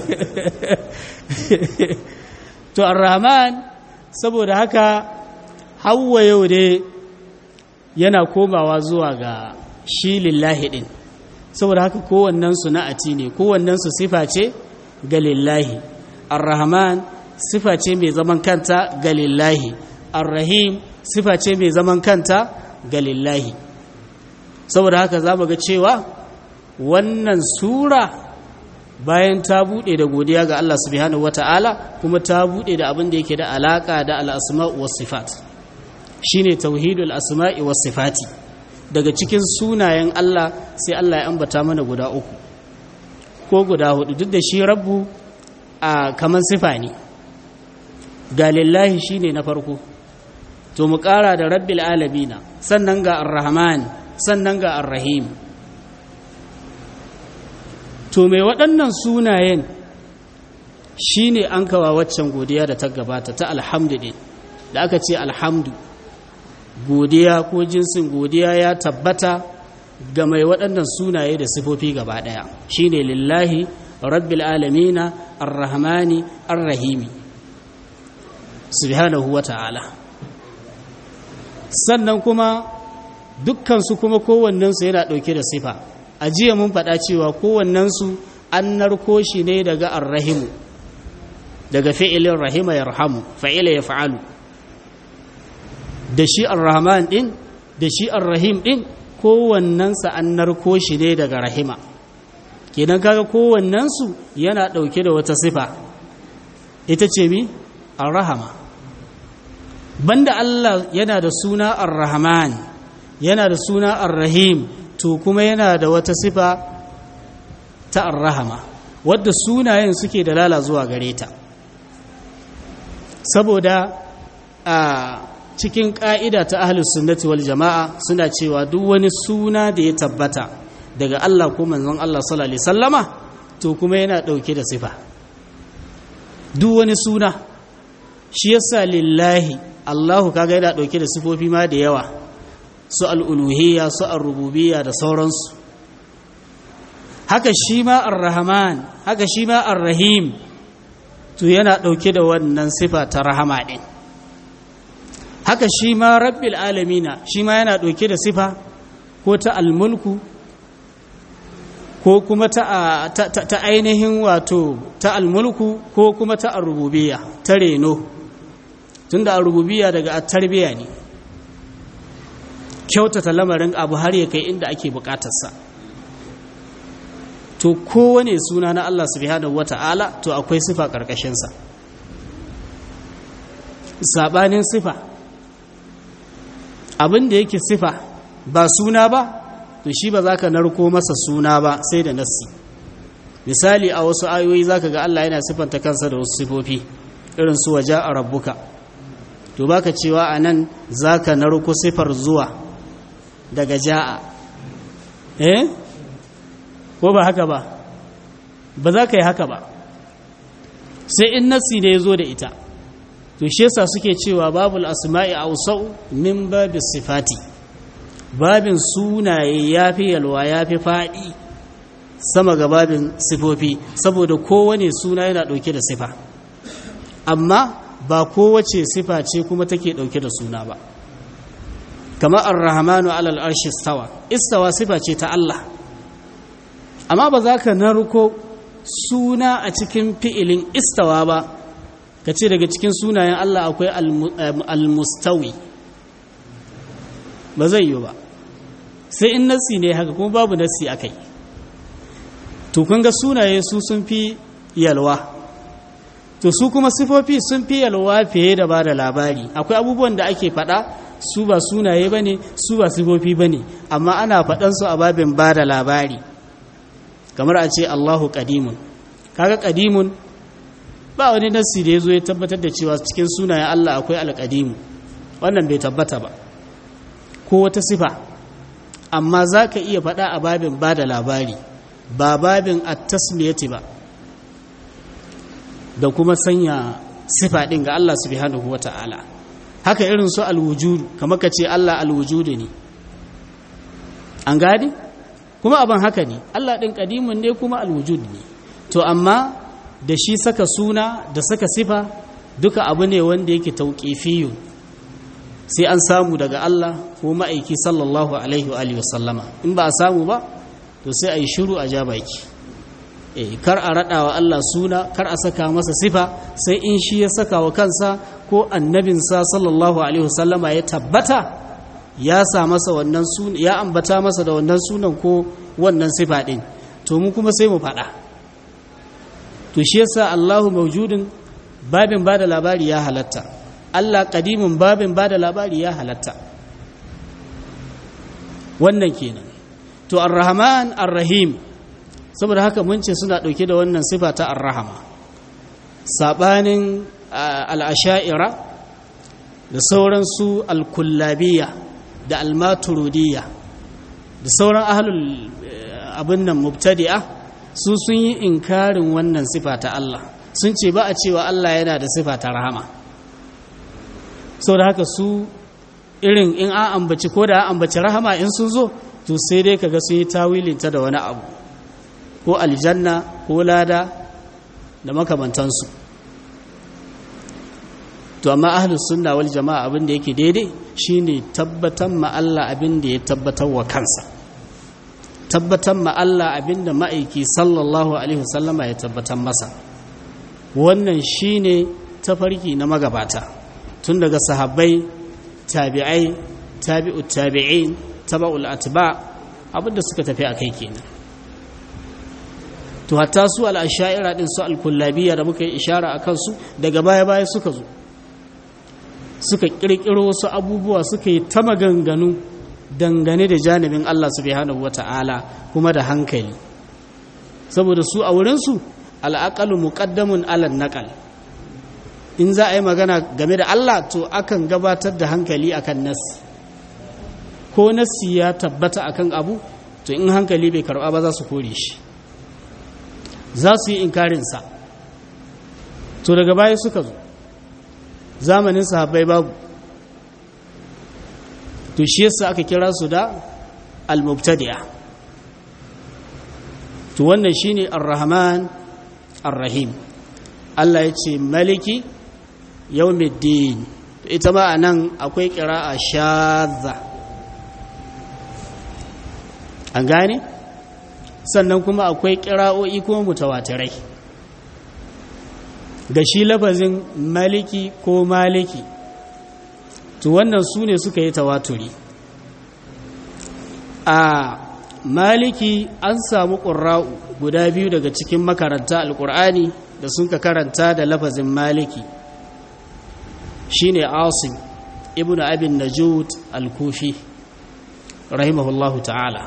to ar-rahman saboda haka hawa yau dai yana komawa zuwa ga shi lillahi din, saboda haka kowannensu na'ati ne, kowannensu sifa ce ga lillahi. Ar-rahman sifa ce mai zaman kanta ga lillahi, ar-rahim sifa ce mai zaman kanta ga lillahi. Saboda haka za mu ga cewa wannan sura bayan ta buɗe da godiya ga Allah subhanahu wata'ala kuma ta buɗe da abin da yake da alaƙa da al-asma'u was-sifat, shine tauhidul asma'i was-sifati. Daga cikin sunayen Allah sai Allah ya ambata mana guda uku ko guda hudu, duk da shi rabbu a kaman sifa ne, ga lillahi shine na farko, to mu ƙara da rabbil alamina, sannan ga ar-rahman, sannan ga ar-rahim. To mai waɗannan sunayen shine an kawa waccan godiya da ta gabata ta alhamdu din, da aka ce alhamdu godiya ko jinsin godiya ya tabbata ga mai waɗannan sunaye da sifofi gaba ɗaya, shine lillahi rabbil alamina ar-rahmani ar-rahimi subhanahu wa ta'ala. Sannan kuma dukkansu kuma kowannensu yana ɗauke da sifa. A jiya mun faɗa cewa kowannensu an narko shi ne daga ar-rahimu, daga fi'ilin rahima yarhamu, fa'ila ya fa'alu. Da shi ar-rahman ɗin da shi ar-rahim ɗin kowannensa an narko shi ne daga rahima. Kenan kaga kowannensu yana ɗauke da wata sifa, ita ce mi? Ar-rahama. Banda Allah yana da suna ar-rahman, yana da suna ar-rahim, to kuma yana da wata sifa ta ar-rahama wadda sunayen suke dalala zuwa gare ta. Saboda a cikin ƙa'ida ta ahlus sunnati wal jama'a suna cewa duk wani suna da ya tabbata daga Allah ko manzon Allah sallallahu alaihi wasallama to kuma yana ɗauke da sifa. Duk wani suna, shi yasa lillahi Allahu kaga yana ɗauke da sifofi ma da yawa, su al'uluhiyya, su al-rububiyya da sauransu. Haka shi ma ar-rahman, haka shi ma ar-rahim, to yana ɗauke da wannan sifa ta rahama ɗin. Haka shi ma rabbil alamina, shi ma yana ɗauke da sifa ko ta al-mulku ko kuma ta ainihin wato ta al-mulku ko kuma ta al-rububiyya, ta reno, tunda al-rububiyya daga at-tarbiyya ne, kyautata lamarin abu har ya kai inda ake bukatarsa. To kowane suna na Allah subhanahu wata'ala to akwai sifa karkashinsa. Sabanin sifa, abin da yake sifa ba suna ba to shi ba za ka narko masa suna ba sai da nassi. Misali a wasu ayoyi za ka ga Allah yana siffanta kansa da wasu sifofi irin su waje a rabbuka, to baka cewa a nan za ka narko siffar zuwa daga ja'a, ko ba haka ba, ba za ka yi haka ba sai in nassi ne ya zo da ita. To shi yasa suke cewa babul asma'i awsa'u min babis sifati, babin sunaye yafi yalwa yafi fadi sama ga babin sifofi, saboda kowane suna yana dauke da sifa, amma ba kowace sifa ce kuma take dauke da suna ba. Kamar ar-rahmanu 'alal arshi istawa sifa ce ta Allah, amma ba za ka narko suna a cikin fi'ilin istawa ba ka ce daga cikin sunayen Allah akwai al-mustawi, ba zai yi ba sai in nassi ne haka, kuma babu nassi akai. To kun ga sunaye su sun fi yalwa, to su kuma sifofi sun fi yalwa fiye da ba da labari. Akwai abubuwan da ake faɗa su ba sunaye bane, su ba sifofi bane, amma ana faɗan su a babin ba da labari. Kamar a ce Allahu qadimun, kaga qadimun ba wani nassi da yazo ya tabbatar da cewa cikin sunayen Allah akwai al-qadimu, wannan bai tabbata ba, ko wata sifa, amma zaka iya faɗa a babin ba da labari, ba babin at-tasmiyati ba, da kuma sanya sifa din ga Allah subhanahu wata'ala. Haka irin su al-wujud, kamar ka ce Allah al-wujud ne, an gadi kuma abin haka ne, Allah din qadimun ne kuma al-wujud ne. To amma da shi saka suna da saka sifa duka abu ne wanda yake tauqifiyun, sai an samu daga Allah ko ma'aiki sallallahu alaihi wa alihi wasallama. In ba a samu ba to sai a yi shiru a ja baki, kar a raɗa wa Allah suna, kar a saka masa sifa sai in shi ya saka wa kansa ko annabinsa sallallahu alaihi wasallama ya tabbata ya sa masa wannan suna, ya ambata masa da wannan sunan ko wannan sifa din, to mu kuma sai mu faɗa. To shi yasa Allahu mawjudin babin bada labari ya halatta, Allah qadimun babin bada labari ya halatta, wannan kenan. To ar-rahman ar-rahim, saboda haka mun ce suna dauke da wannan sifa ta ar-rahama, sabanin al-asha'ira da sauran su al-kullabiyya da al-maturidiyya da sauran ahlul abin nan mubtadi'a, su sun yi inkarin wannan sifa ta Allah, sun ce ba a cewa Allah yana da sifa ta rahama. Saboda haka su irin in an ambaci ko da an ambaci rahama in sun zo to sai dai kaga sun yi tawilinta da wani abu, ko aljanna ko lada da makamantansu. To amma ahlus sunna wal jama'a abin da yake daidai shine tabbatar ma Allah abin da ya tabbatar wa kansa, tabbatar ma Allah abin da ma'aiki sallallahu alaihi wasallama ya tabbatar masa. Wannan shine tafarki na magabata tun daga sahabbai, tabi'ai, tabi'ut tabi'in, taba'ul atba, abinda suka tafi akai kenan. To hatta su al-ash'ira din su al-kullabiyya da muka yi ishara akan su daga baya suka zo, suka kirkiro wasu abubuwa, suka yi ta maganganu dangane da janibin Allah subhanahu wata'ala kuma da hankali, saboda su a wurin su al-aqlu muqaddamun ala an-naql. In za a yi magana game da Allah to akan gabatar da hankali akan nassi, ko nassi ya tabbata akan abu to in hankali bai karba ba za su kore shi, za su yi inkarinsa. To daga baya suka zo, zamanin sahabbai babu, to shi yasa aka kira su da al-mubtadi'a. To wannan shine ar-rahman ar-rahim. Allah ya ce maliki yawmiddin, to ita ma anan akwai qira'a shadza, an gane, sannan kuma akwai qira'o'i kuma mutawatirai ga shi lafazin maliki ko maliki. To wannan su ne suka yi tawaturi. A maliki an samu ƙurra'u guda biyu daga cikin makaranta alƙur'ani da sun ka karanta da lafazin maliki, shine Asim ibn Abin Najud al-Kufi rahimahullahu ta'ala.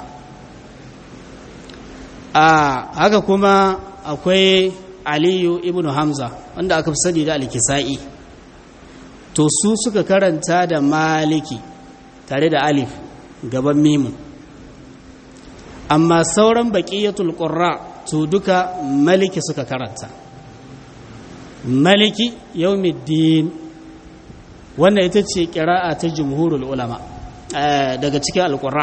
Haka kuma akwai Aliyu ibn Hamza wanda aka fi sani da al-Kisa'i, to su suka karanta da maliki tare da alif gaban mimu, amma sauran baqiyatul qurra to duka maliki suka karanta, maliki yawmiddin. wannan ita ce qira'a ta jumhurul ulama daga cikin al-qurra,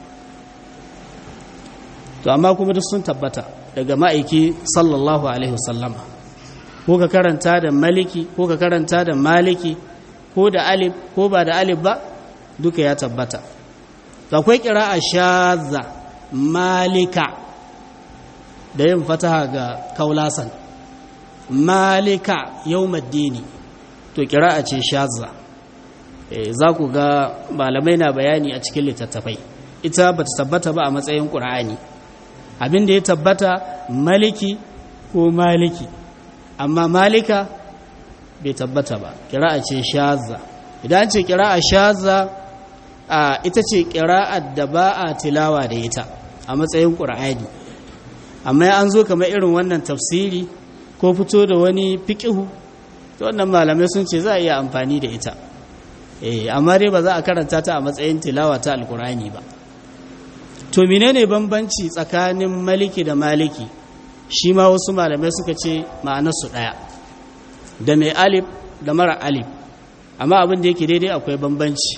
to amma kuma duk sun tabbata daga ma'aiki sallallahu alaihi wasallama, ko ka karanta da maliki ko ka karanta da maliki ko da alif ko ba da alif ba, duka ya tabbata. akwai qira'a shadza malika da yin fataha ga kaulasan, malika yawmaddini, to qira'a ce shadza. Za ku ga malamai na bayani a cikin littattafai, ita ba ta tabbata ba a matsayin qur'ani. Abin da ya tabbata maliki ko maliki, amma malika bai tabbata ba, ƙira'a ce shazza. Idan ce ƙira'a shazza, ita ce ƙira'ar da ba a tilawa da ita a matsayin ƙur'ani, amma an zo kamar irin wannan tafsiri ko fito da wani fiƙihu, to wannan malamai sun ce za a iya amfani da ita, amma dai ba za a karanta ta a matsayin tilawa ta alƙur'ani ba. To menene bambanci tsakanin maliki da maliki? Shi ma wasu malamai suka ce ma'anarsu ɗaya, da mai alif da mara alif, amma abin da yake daidai akwai bambanci.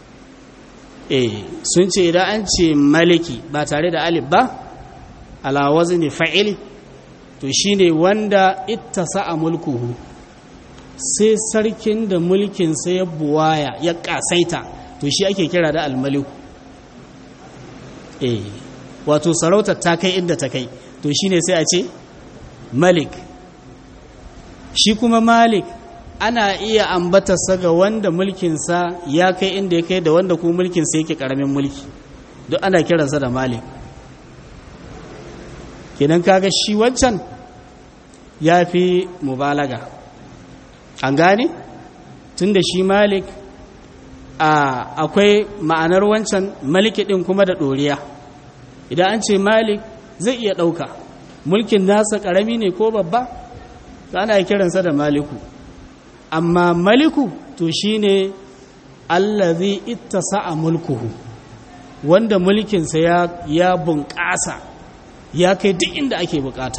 Sun ce idan an ce maliki ba tare da alif ba, ala wazni fa'il, to shine wanda ittasa'a mulkuhu, sai sarkin da mulkinsa ya buwaya ya kasaita, to shi ake kira da almaliku. Wato sarautar ta kai inda ta kai, to shine sai a ce malik. Shi kuma malik ana iya ambatarsa ga wanda mulkinsa ya kai inda ya kai da wanda kuma mulkinsa yake karamin mulki, duk ana kiransa da malik. Kenan kaga shi wancan ya fi mubalaga, an gane? Tunda shi malik akwai ma'anar wancan maliki ɗin kuma da ɗoriya. Idan an ce malik zai iya ɗauka mulkin nasa ƙarami ne ko babba, to ana kiransa da maliku. Amma maliku to shi ne allazi ittasa'a mulkuhu, wanda mulkinsa ya bunƙasa ya kai duk inda ake bukata.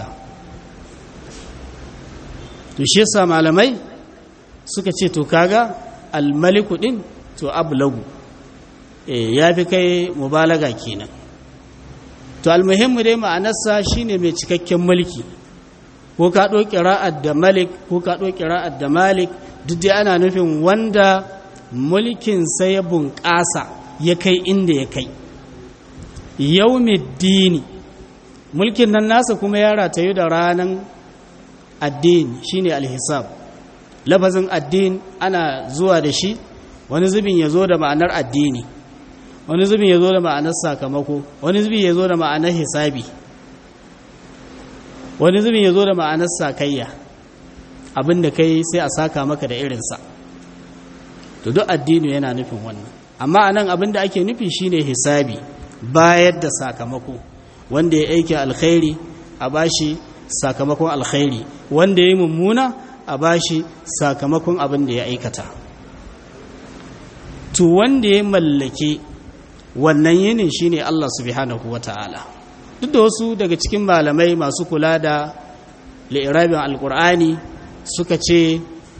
To shi yasa malamai suka ce to kaga almaliku ɗin to ablagu, ya fi kai mubalaga kenan. To almuhimmu dai ma'anarsa shine mai cikakken mulki, ko ka ɗo ƙira'ar da malik ko ka ɗo ƙira'ar da malik, duk dai ana nufin wanda mulkinsa ya bunƙasa ya kai inda ya kai. Yawmiddini, mulkin nan nasa kuma ya ratayu da ranan addini shine alhisab. Lafazin addini ana zuwa da shi, wani zubin ya zo da ma'anar addini, wani zubin ya zo da ma'anar sakamako, wani zubin ya zo da ma'anar hisabi, wani zubin ya zo da ma'anar sakayya, abinda kai sai a saka maka da irinsa. To duk addini yana nufin wannan, amma anan abinda ake nufi shine hisabi, bayar da sakamako. Wanda ya aiki alkhairi a bashi sakamakon alkhairi, wanda ya yi mummuna a bashi sakamakon abin da ya aikata. To wanda ya mallake wannan yinin shine Allah subhanahu wata'ala. Duk da wasu daga cikin malamai masu kula da li'irabin alkur'ani suka ce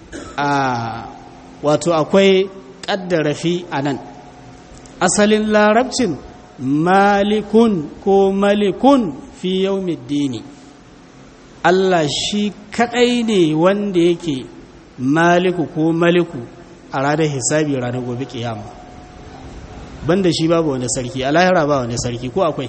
wato akwai ƙaddara fi a nan. Asalin larabcin malikun ko malikun fi yawmiddini, Allah shi kaɗai ne wanda yake maliku ko maliku a ranar hisabi, ranar gobe kiyama. Banda shi babu wani sarki, a lahira ba wani sarki, ko akwai?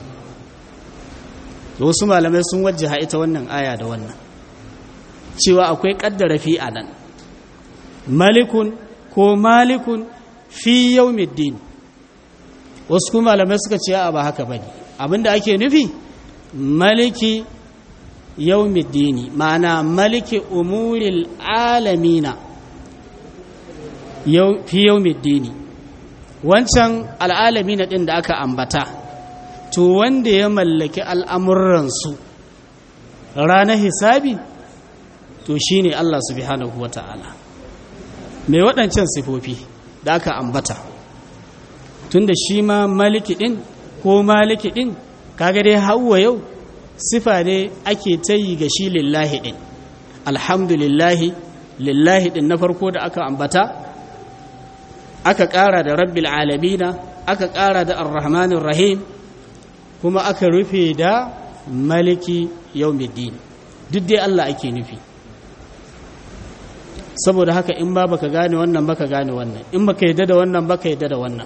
Wasu malamai sun wajjaha ita wannan aya da wannan, cewa akwai ƙaddara fi a nan, malikun ko malikun fi yawmiddin. Wasu kuma malamai suka ce a ba haka bane, abinda ake nufi maliki yawmiddini, ma'ana maliki umuril alamina fi yawmiddini, wancan al'alamin din da aka ambata to wanda ya mallaki al'amuransu ranar hisabi to shine Allah subhanahu wata'ala mai waɗancan sifofi da aka ambata tunda shi ma maliki din ko maliki din kaga dai hawa yau sifa ne ake tayi ga shi lillahi din alhamdulillahi lillahi din na farko da aka ambata aka ƙara da rabbil alamina aka ƙara da arrahmanir rahim kuma aka rufe da maliki yawmiddin duk dai Allah ake nufi saboda haka in ba baka gane wannan baka gane wannan in baka yadda da wannan baka yadda da wannan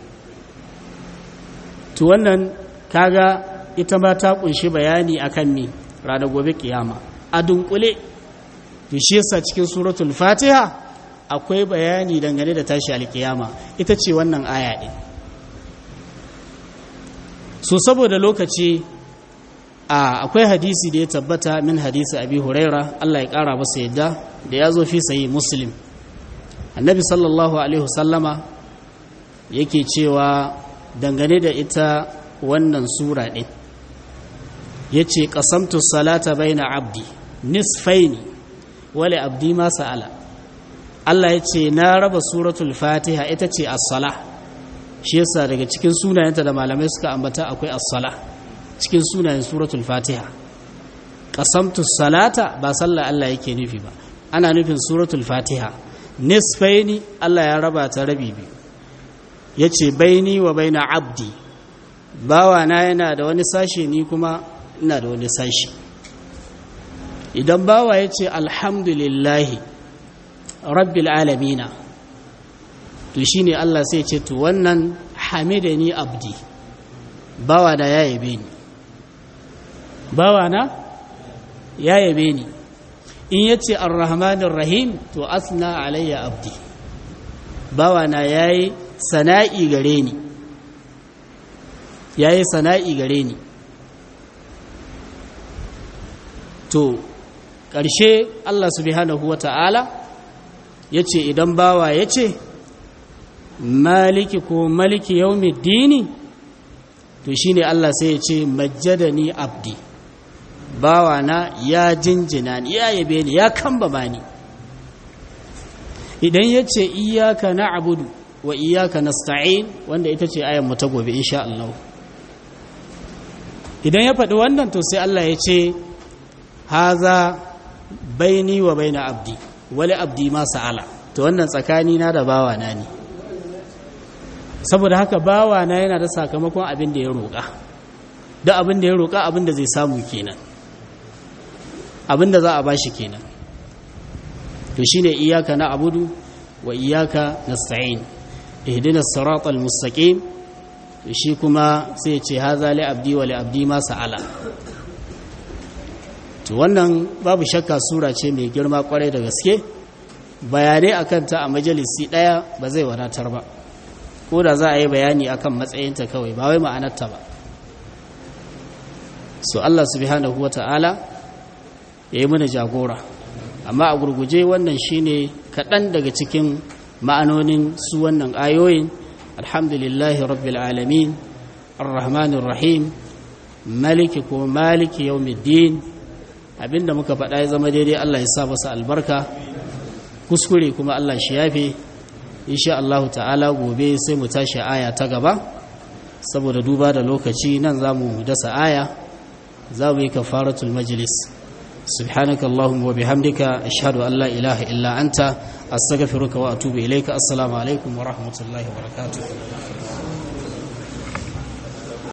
to wannan kaga ita ma ta kunshi bayani akan me ranar gobe kiyama a dunkule to shi yasa cikin suratul fatiha akwai bayani dangane da tashi alkiyama ita ce wannan aya din so saboda lokaci akwai hadisi da ya tabbata min hadisi abi huraira Allah ya kara masa yadda da ya zo fi sahih muslim annabi sallallahu alaihi wasallama yake cewa dangane da ita wannan sura din yace qasamtu salata baina abdi nisfaini wali abdi ma sa'ala Allah yace na raba suratul fatiha ita ce as-salah shi yasa daga cikin sunayenta da malamai suka ambata akwai as-salah cikin sunayen suratul fatiha qasamtu salata ba sallah Allah yake nufi ba ana nufin suratul fatiha nisfaini Allah ya raba ta rabi biyu yace baini wa baina abdi bawa na yana da wani sashe ni kuma ina da wani sashe idan bawa yace alhamdulillahi rabbil alamina to shine Allah sai ce to wannan hamidani abdi bawa da ya yabe ni bawa na ya yabe ni in yace arrahmanir rahim to asna alayya abdi bawa na yayi sana'i gare ni yayi sana'i gare ni to ƙarshe Allah subhanahu wata'ala yace idan bawa yace maliki ko maliki yawmiddini to shine Allah sai ya ce majjadani abdi bawana ya jinjina ni ya yabe ni ya kambama ni idan yace iyyaka na'budu wa iyyaka nasta'in wanda ita ce ayan mu ta gobe insha Allah idan ya faɗi wannan to sai Allah ya ce haza baini wa baina abdi wali abdi ma sa'ala to wannan tsakani na da bawana ne saboda haka bawana yana da sakamakon abin da ya roƙa da abin da ya roƙa abin da zai samu kenan abin da za a bashi kenan to shine iyyaka na'budu wa iyyaka nasta'in ihdinas siratal mustaqim to shi kuma sai ya ce haza li abdi wa li abdi ma sa'ala to wannan babu shakka sura ce mai girma kwarai da gaske bayanai akan ta a majalisi daya ba zai wadatar ba ko da za a yi bayani akan matsayinta kawai ba wai ma'anarta ba so Allah subhanahu wata'ala ya yi mana jagora amma a gurguje wannan shine kaɗan daga cikin ma'anonin su wannan ayoyin alhamdulillahi rabbil alamin arrahmanir rahim maliki ko maliki yawmiddin abinda muka faɗa ya zama daidai Allah ya sa masa albarka kuskure kuma Allah shi yafe insha Allah ta'ala gobe sai mu tashi aya ta gaba saboda duba da lokaci nan zamu dasa aya zamu yi kafaratul majlis subhanaka allahumma wa bihamdika ashhadu an la ilaha illa anta astaghfiruka wa atubu ilayka assalamu alaikum wa rahmatullahi wa barakatuh